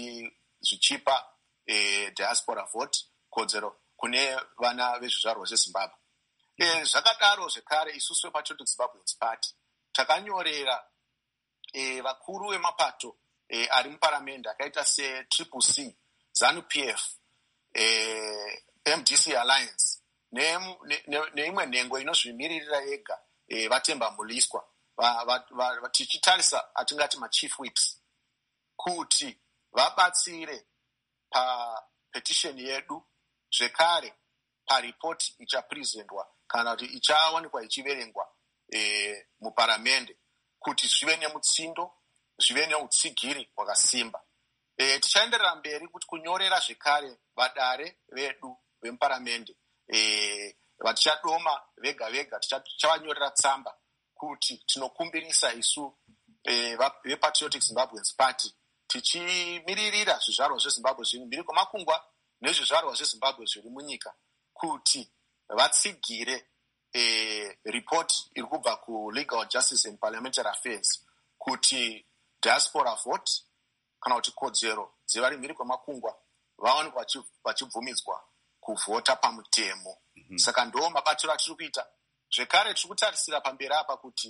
S1: zvichipa eh, diaspora vote kodzero kune vana vezvizvarwa zveZimbabwe. Eh, zvakadaro zvekare isusu vePatriotic Zimbabweans Party takanyorera eh, vakuru vemapato eh, ari muparamende akaita seTriple C, ZANU-P F, eh, M D C Alliance neimwe nhengo inozvimiririra yega eh, vatemba muliswa va, va, va, va, tichitarisa atingati machief whips kuti vabatsire papetition yedu zvekare paripoti ichapresentwa kana kuti ichawanikwa ichiverengwa e, muparamende kuti zvive nemutsindo zvive neutsigiri hwakasimba. E, tichaenderera mberi kuti kunyorera zvekare vadare vedu vemuparamende e, vatichadoma vega vega tichavanyorera tsamba kuti tinokumbirisa isu e, vePatriotic Zimbabweans Party tichimiririra zvizvarwa zveZimbabwe zviri mbiri kwemakungwa nezvizvarwa zveZimbabwe zviri munyika kuti vatsigire e, report iri kubva kuLegal Justice and Parliamentary Affairs kuti diaspora vote kana kuti kodzero dzevari mbiri kwemakungwa vawanikwa vachibvumidzwa kuvhota pamutemo. Mm-hmm. Saka ndo mabatiro atiri kuita zvekare tiri kutarisira pamberi apa kuti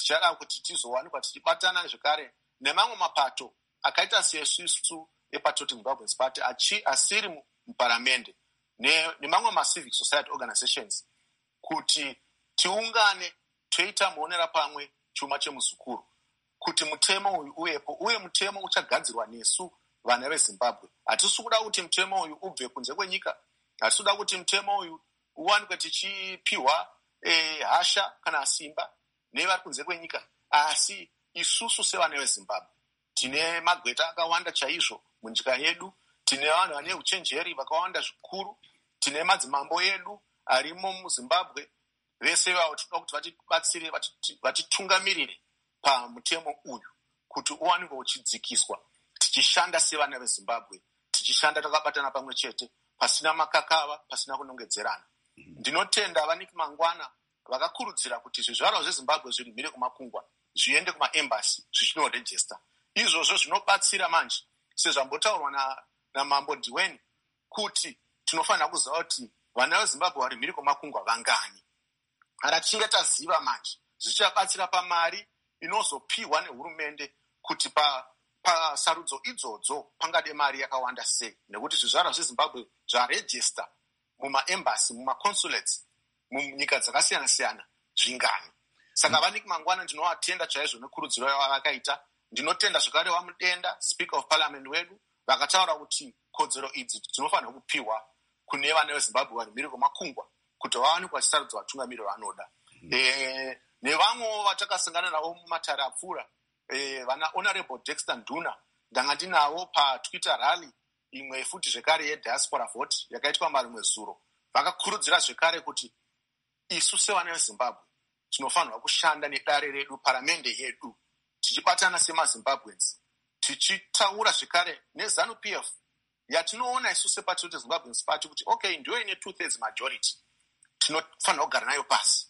S1: tichada kuti tizowanikwa tichibatana zvekare nemamwe mapato akaita sesusu epatriotic Zimbabweans Party asiri muparamende nemamwe ma-civic society organizations kuti tiungane toita muonera pamwe chuma chemuzukuru kuti mutemo uyu uyepo uye mutemo uchagadzirwa nesu vana veZimbabwe. Hatisi kuda kuti mutemo uyu ubve kunze kwenyika, hatisi kuda kuti mutemo uyu uwanikwe tichipiwa eh, hasha kana simba nevari kunze kwenyika, asi isusu sevana veZimbabwe tine magweta akawanda chaizvo munyika yedu, tine vanhu vane uchenjeri vakawanda zvikuru, tine madzimambo edu arimo muZimbabwe, vese vavo tinoda kuti vatibatsire vatitungamirire pamutemo uyu kuti uwanikwe uchidzikiswa, tichishanda sevana veZimbabwe, tichishanda takabatana pamwe chete pasina makakava, pasina kunongedzerana. Ndinotenda vaniki mangwana vakakurudzira kuti zvizvarwa zveZimbabwe zviri mhiri kumakungwa zviende kumaembassy zvichinorejista. Izvozvo zvinobatsira manje sezvambotaurwa na namambo Ndiweni kuti tinofanira kuziva kuti vana veZimbabwe vari mhiri kumakungwa vangani. Kana tichinge taziva manje zvichabatsira pamari inozopiwa nehurumende kuti pa pasarudzo idzodzo pangade mari yakawanda sei, nekuti zvizvarwa zveZimbabwe zvarejista mumaembassy mumaconsulates munyika dzakasiyana siyana zvingani. Saka vaniki mangwana ndinovatenda chaizvo nekurudziro yavakaita. Ndinotenda zvakare wamudenda Speaker of Parliament wedu vakataura kuti kodzero idzi dzinofanira kupiwa kune vana veZimbabwe vari mhiri kwemakungwa kuti vawanikwe vachisarudzwa vatungamiriri vanoda. Mm. E, nevamwewo vatakasangana navo mumatare apfuura, e, vana Honorable Dexter Nduna ndanga ndinavo paTwitter rally imwe futi zvekare yediaspora vote yakaitwa marimwe zuro, vakakurudzira zvekare kuti isu sevana veZimbabwe tinofanirwa kushanda nedare redu, paramende yedu, tichibatana semaZimbabweans, tichitaura zvekare neZANU-P F yatinoona isu sepatriotic Zimbabweans Party kuti okay ndiyo ine two thirds majority, tinofanira kugara nayo pasi.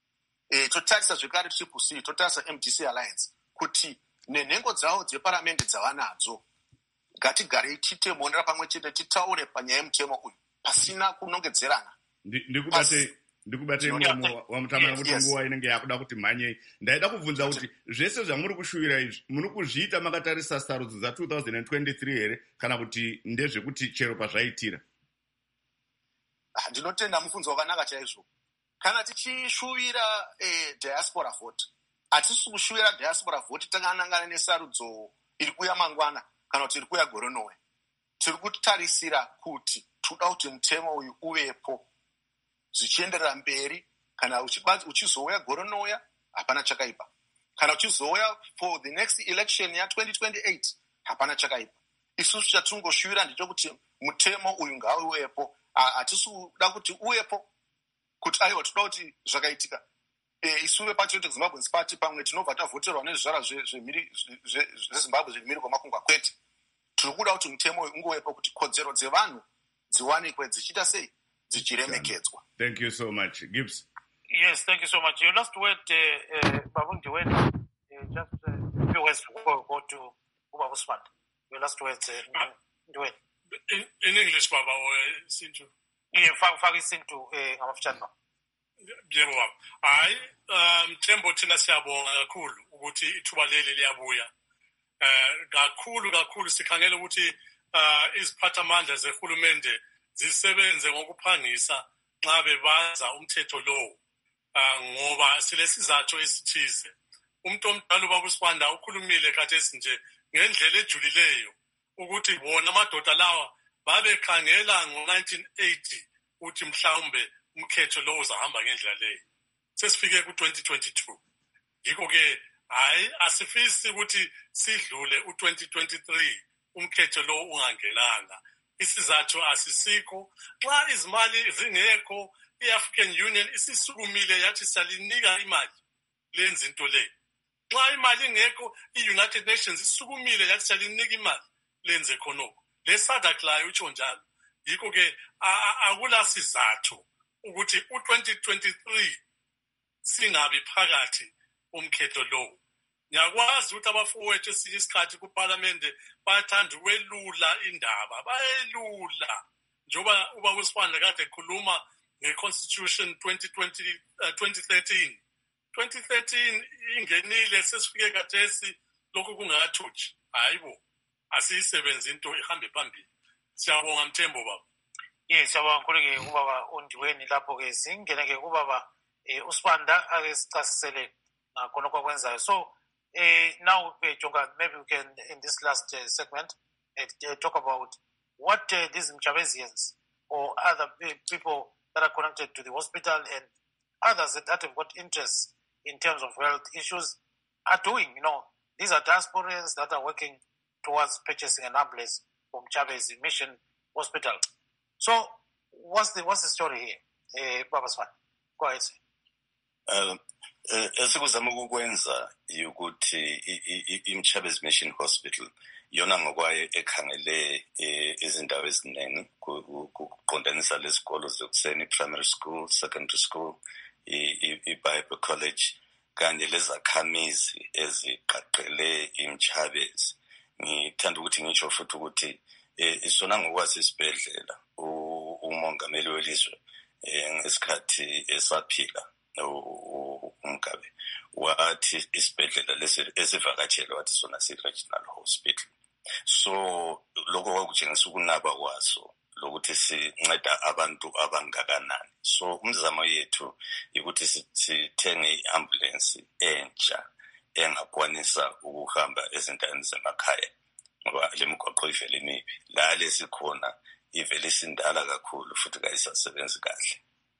S1: E, totarisa zvekare Triple C, totarisa M D C Alliance kuti nenhengo dzavo dzeparamende dzavanadzo ngatigarei tiite muonera pamwe chete, titaure panyaya yemutemo uyu pasina kunongedzerana.
S2: Ndikubate ndikubate mwomo wamutamana kuti nguva inenge yakuda kuti mhanye. Ndaida kubvunza kuti zvese zvamuri kushuwira izvi muri kuzviita makatarisa sarudzo dza two thousand twenty-three here kana kuti ndezvekuti chero pazvaitira?
S1: Ndinotenda mubvunzo wakanaka chaizvo. Kana tichishuwira eh, diaspora vote, hatisi kushuwira diaspora vote takanangana nesarudzo iri kuya mangwana kana kuti iri kuya Goronowe. Tiri kutarisira kuti toda kuti mutemo uyu uvepo zvichienderera mberi. Kana uchizouya Goronowe hapana chakaipa, kana uchizouya for the next election ya twenty twenty-eight hapana chakaipa. Isusu chatingoshuwira ndechekuti mutemo uyu ngauvepo. Hatisi kuda kuti uvepo kuti aiwa toda kuti zvakaitika e, isuve patriotic Zimbabweans Party pamwe tinobva tavhoterwa nezvizvarwa zveZimbabwe zviri mhiri kwemakungwa kwete. Tiri kuda kuti mutemo uyu ungovepo kuti kodzero dzevanhu dziwanikwe dzichiita sei, dzichiremekedzwa.
S2: Thank you so much. Gibbs.
S3: Yes, thank you so much. Your last word, uh, uh, Babu Ndiweni, uh, just uh, a few words before we go to Uba Usman. Your last words, uh, Ndiweni.
S4: In, in English, Baba, or uh, Sintu?
S3: Yeah, faki Sintu, ngamafushana.
S4: Yebo baba. Hayi, um Thembo thina siyabonga kakhulu ukuthi ithuba leli liyabuya. Eh kakhulu kakhulu sikhangela ukuthi uh iziphathamandla zehulumende zisebenze ngokuphangisa nxa bebaza umthetho lo. Uh ngoba silesizathu esithize. Umuntu omdala ubaba uSibanda ukhulumile khathesi nje ngendlela ejulileyo ukuthi bona amadoda lawa babekhangela ngo nineteen eighty uthi mhlawumbe umkhetho lo uzahamba ngendlela leyo. Sesifike ku twenty twenty-two. Yiko ke hayi asifisi ukuthi sidlule u twenty twenty-three umkhetho lo ungangenanga. Isizathu asisikho. Xa izimali zingekho, iAfrican Union isisukumile yathi salinika imali lenza into le. Xa imali ingekho, iUnited Nations isukumile yathi salinika imali lenze khonoko. Lesadaklayo utsho njalo. Yiko ke akula sizathu ukuthi u twenty twenty-three singabi phakathi umkhetho lo. Ngiyakwazi ukuthi abafowethu esinye isikhathi kuParliament bayathanda ukwelula indaba, bayelula. Njoba uba uSibanda kade ekhuluma ngeConstitution twenty twenty uh, twenty thirteen twenty thirteen ingenile sesifike kathesi lokhu kungathuthi hayibo asiyisebenza into ihambe phambili. Siyabonga Mthembu baba.
S3: Yes, siyabonga kakhulu-ke ubaba uNdiweni lapho-ke singene-ke kubaba eh, uSibanda ake sichasisele ngakhona okwakwenzayo. So eh, now Jonga, maybe we can in this last uh, segment uh, talk about what uh, these Mchabezians or other people that are connected to the hospital and others that have got interests in terms of health issues are doing. You know, these are diasporans that are working towards purchasing an ambulance from Mchabezi Mission Hospital. So, what's the what's the story here, uh, Baba Swan? Go ahead.
S5: Um, esikuzama ukukwenza ukuthi iMchabezi Mission Hospital yona ngokwayo ekhangele izindawo eziningi kuqondanisa lezikolo zokuseni, primary school, secondary school, i-Bible college kanye lezakhamizi eziqaqele iMchabezi. Ngithanda ukuthi ngisho futhi ukuthi isona ngokwazi isibhedlela umongameli welizwe ngesikhathi esaphila uMgabe wathi isibhedlela lesivakatshele wathi sona si-regional hospital. So lokho kwakutshengisa ukunaba kwaso lokuthi sinceda abantu abangakanani. So umzamo yethu ukuthi sithenge i-ambulance entsha engakwanisa ukuhamba ezindaweni zemakhaya ngoba le migwaqo ivele mibi. La lesikhona ivele sindala kakhulu futhi kayisasebenzi kahle.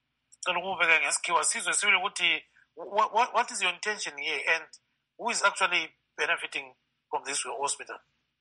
S3: What, what is your intention here and who is actually benefiting from this hospital?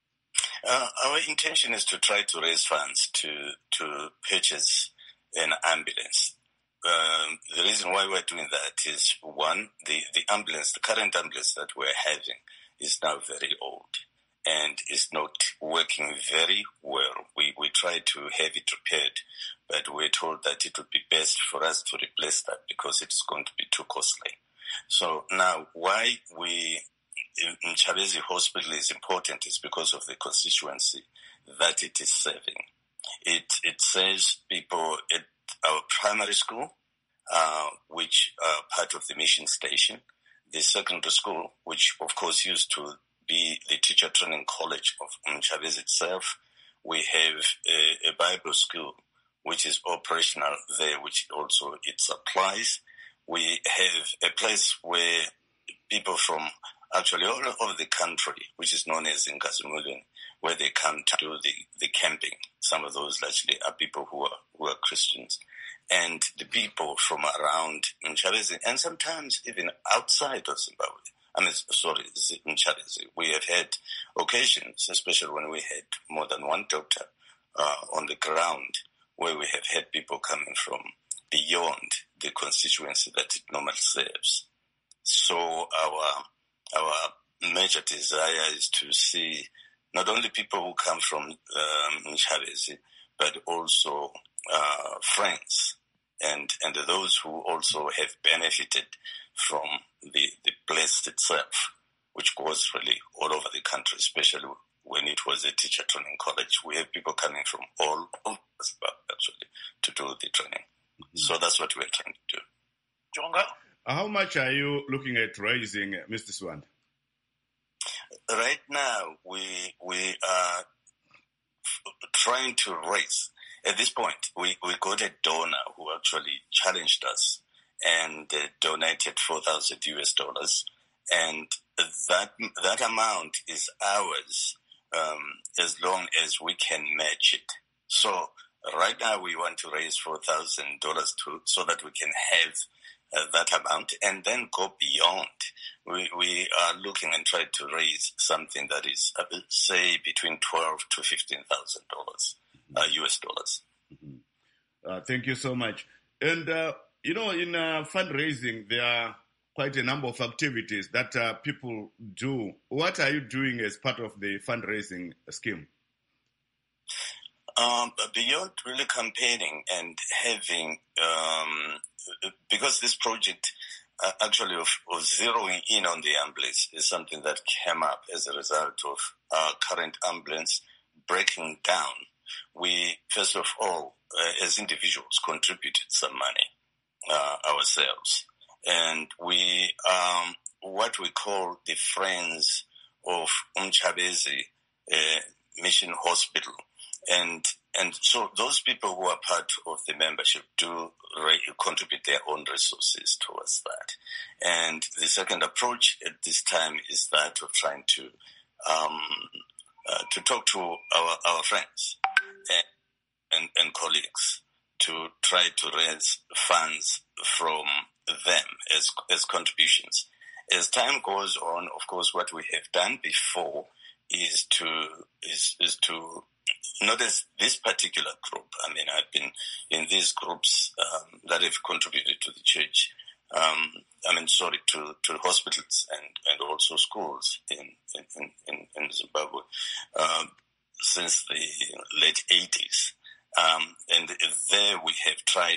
S5: Uh, our intention is to try to raise funds to to purchase an ambulance. Um, the reason why we're doing that is, one, the, the ambulance, the current ambulance that we're having is now very old and is not working very well. We we tried to have it repaired, but we're told that it would be best for us to replace that because it's going to be too costly. So now why we Mchabezi Hospital is important is because of the constituency that it is serving. It it serves people at our primary school, uh, which are part of the mission station, the secondary school, which of course used to be the teacher training college of Mchabezi itself. We have a, a Bible school, which is operational there, which also it supplies. We have a place where people from actually all over the country, which is known as Nkazimulweni, where they come to do the, the camping. Some of those actually are people who are, who are Christians. And the people from around Mchabezi, and sometimes even outside of Zimbabwe. I mean, sorry, Mchabezi. We have had occasions, especially when we had more than one doctor uh, on the ground, where we have had people coming from beyond the constituency that it normally serves. So our our major desire is to see not only people who come from um, Mchabezi, but also uh, friends and and those who also have benefited from the, the place itself, which goes really all over the country, especially when it was a teacher training college. We have people coming from all over actually to do the training. Mm-hmm. So that's what we're trying to do.
S3: Jonga?
S2: How much are you looking at raising, Mister Swan?
S5: Right now, we we are f- trying to raise. At this point, we, we got a donor who actually challenged us and uh, donated four thousand U S dollars. And that that amount is ours um, as long as we can match it. So right now, we want to raise four thousand dollars to so that we can have Uh, that amount and then go beyond. We we are looking and trying to raise something that is, uh, say, between twelve to fifteen thousand dollars, uh, U S dollars.
S2: Mm-hmm. Uh, thank you so much. And uh, you know, in uh, fundraising, there are quite a number of activities that uh, people do. What are you doing as part of the fundraising scheme?
S5: Um, beyond really campaigning and having, um, because this project uh, actually of, of zeroing in on the ambulance is something that came up as a result of our current ambulance breaking down. We, first of all, uh, as individuals, contributed some money uh, ourselves. And we, um, what we call the Friends of Umchabezi uh, Mission Hospital. And and so those people who are part of the membership do re- contribute their own resources towards that. And the second approach at this time is that of trying to um, uh, to talk to our, our friends and, and, and colleagues to try to raise funds from them as as contributions. As time goes on, of course, what we have done before is to is is to notice this particular group. I mean, I've been in these groups um, that have contributed to the church. Um, I mean, sorry, to, to hospitals and, and also schools in in, in, in Zimbabwe um, since the late eighties. Um, and there we have tried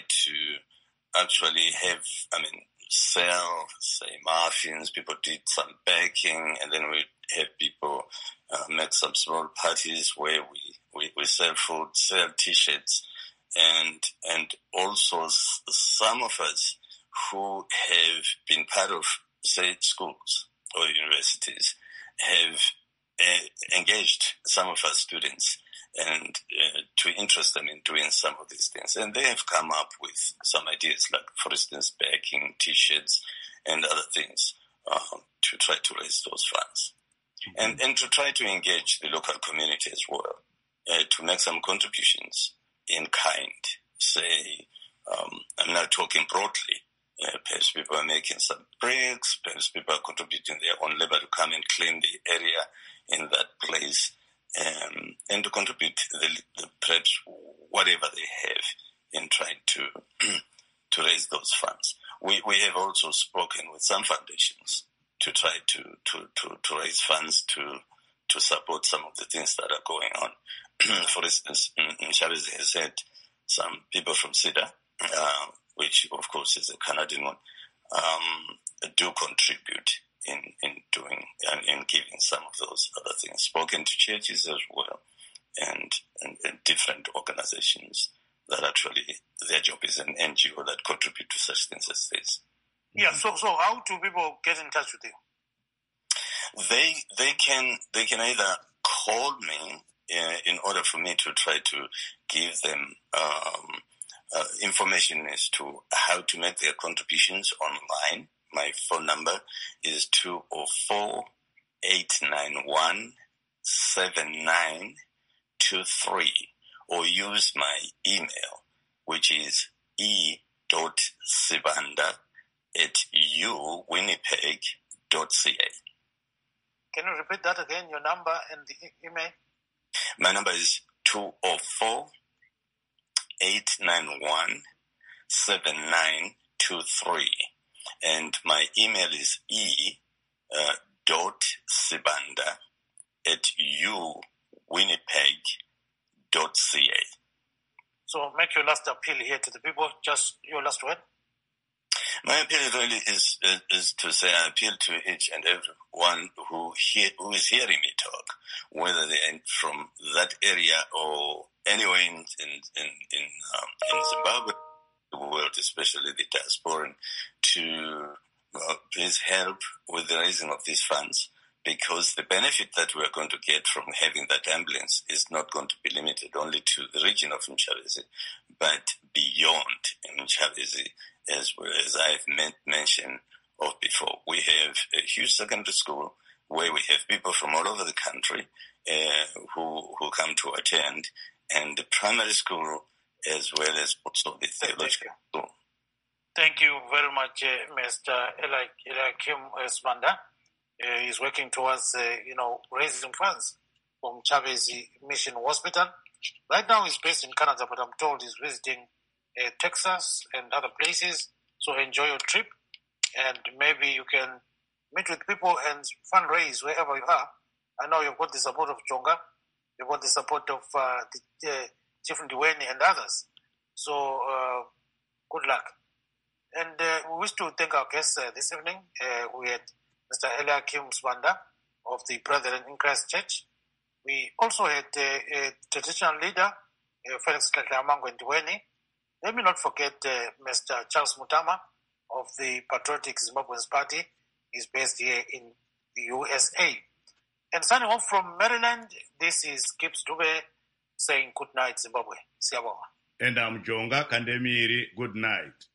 S5: to actually have, I mean, sell, say, muffins. People did some baking, and then we have people uh, make some small parties where we, we, we sell food, sell T-shirts, and and also s- some of us who have been part of, say, schools or universities have uh, engaged some of our students and uh, to interest them in doing some of these things. And they have come up with some ideas, like, for instance, baking T-shirts and other things um, to try to raise those funds. Mm-hmm. And and to try to engage the local community as well, uh, to make some contributions in kind. Say, um, I'm now talking broadly. Uh, perhaps people are making some bricks, perhaps people are contributing their own labor to come and clean the area in that place. Um, and to contribute the, the, perhaps whatever they have in trying to to raise those funds. We we have also spoken with some foundations to try to to, to, to raise funds to to support some of the things that are going on. For instance, Chavez has had some people from SIDA, uh, which of course is a Canadian one, um, do contribute in, in doing and in giving some of those other things. Spoken to churches as well, and, and, and different organizations that actually their job is an N G O that contribute to such things as this.
S3: Yeah. So, so how do people get in touch with you?
S5: They they can they can either call me uh, in order for me to try to give them um, uh, information as to how to make their contributions online. My phone number is two oh four, eight nine one, seven nine two three, or use my email, which is e dot sibanda at u winnipeg dot c a.
S3: Can you repeat that again, your number and the e- email?
S5: My number is two oh four, eight nine one, seven nine two three. And my email is e uh, dot sibanda at u winnipeg dot c a.
S3: So make your last appeal here to the people, just your last word.
S5: My appeal really is, is is to say I appeal to each and everyone who hear, who is hearing me talk, whether they're from that area or anywhere in in in in, um, in Zimbabwe, the world, especially the diaspora, to uh, please help with the raising of these funds, because the benefit that we are going to get from having that ambulance is not going to be limited only to the region of Mchabezi, but beyond Mchabezi, as well as I've meant, mentioned of before. We have a huge secondary school where we have people from all over the country uh, who who come to attend, and the primary school as well as also the theological school.
S3: Thank you very much, uh, Mister Eliakim Sibanda. Uh, he's working towards, uh, you know, raising funds from Chavezi Mission Hospital. Right now he's based in Canada, but I'm told he's visiting uh, Texas and other places. So enjoy your trip, and maybe you can meet with people and fundraise wherever you are. I know you've got the support of Jonga, you've got the support of uh, the, uh, Chief Ndiweni and others. So uh, good luck. And uh, we wish to thank our guests uh, this evening. Uh, we had Mister Eliakim Sibanda of the Brethren in Christ Church. We also had uh, a traditional leader, uh, Felix Ndlamango Ndiweni. Let me not forget uh, Mister Charles Mutama, of the Patriotic Zimbabweans Party, is based here in the U S A. And signing off from Maryland, this is Gibbs Dube saying good night, Zimbabwe. Siyabonga.
S2: And I'm Jonga Kandemiri. Good night.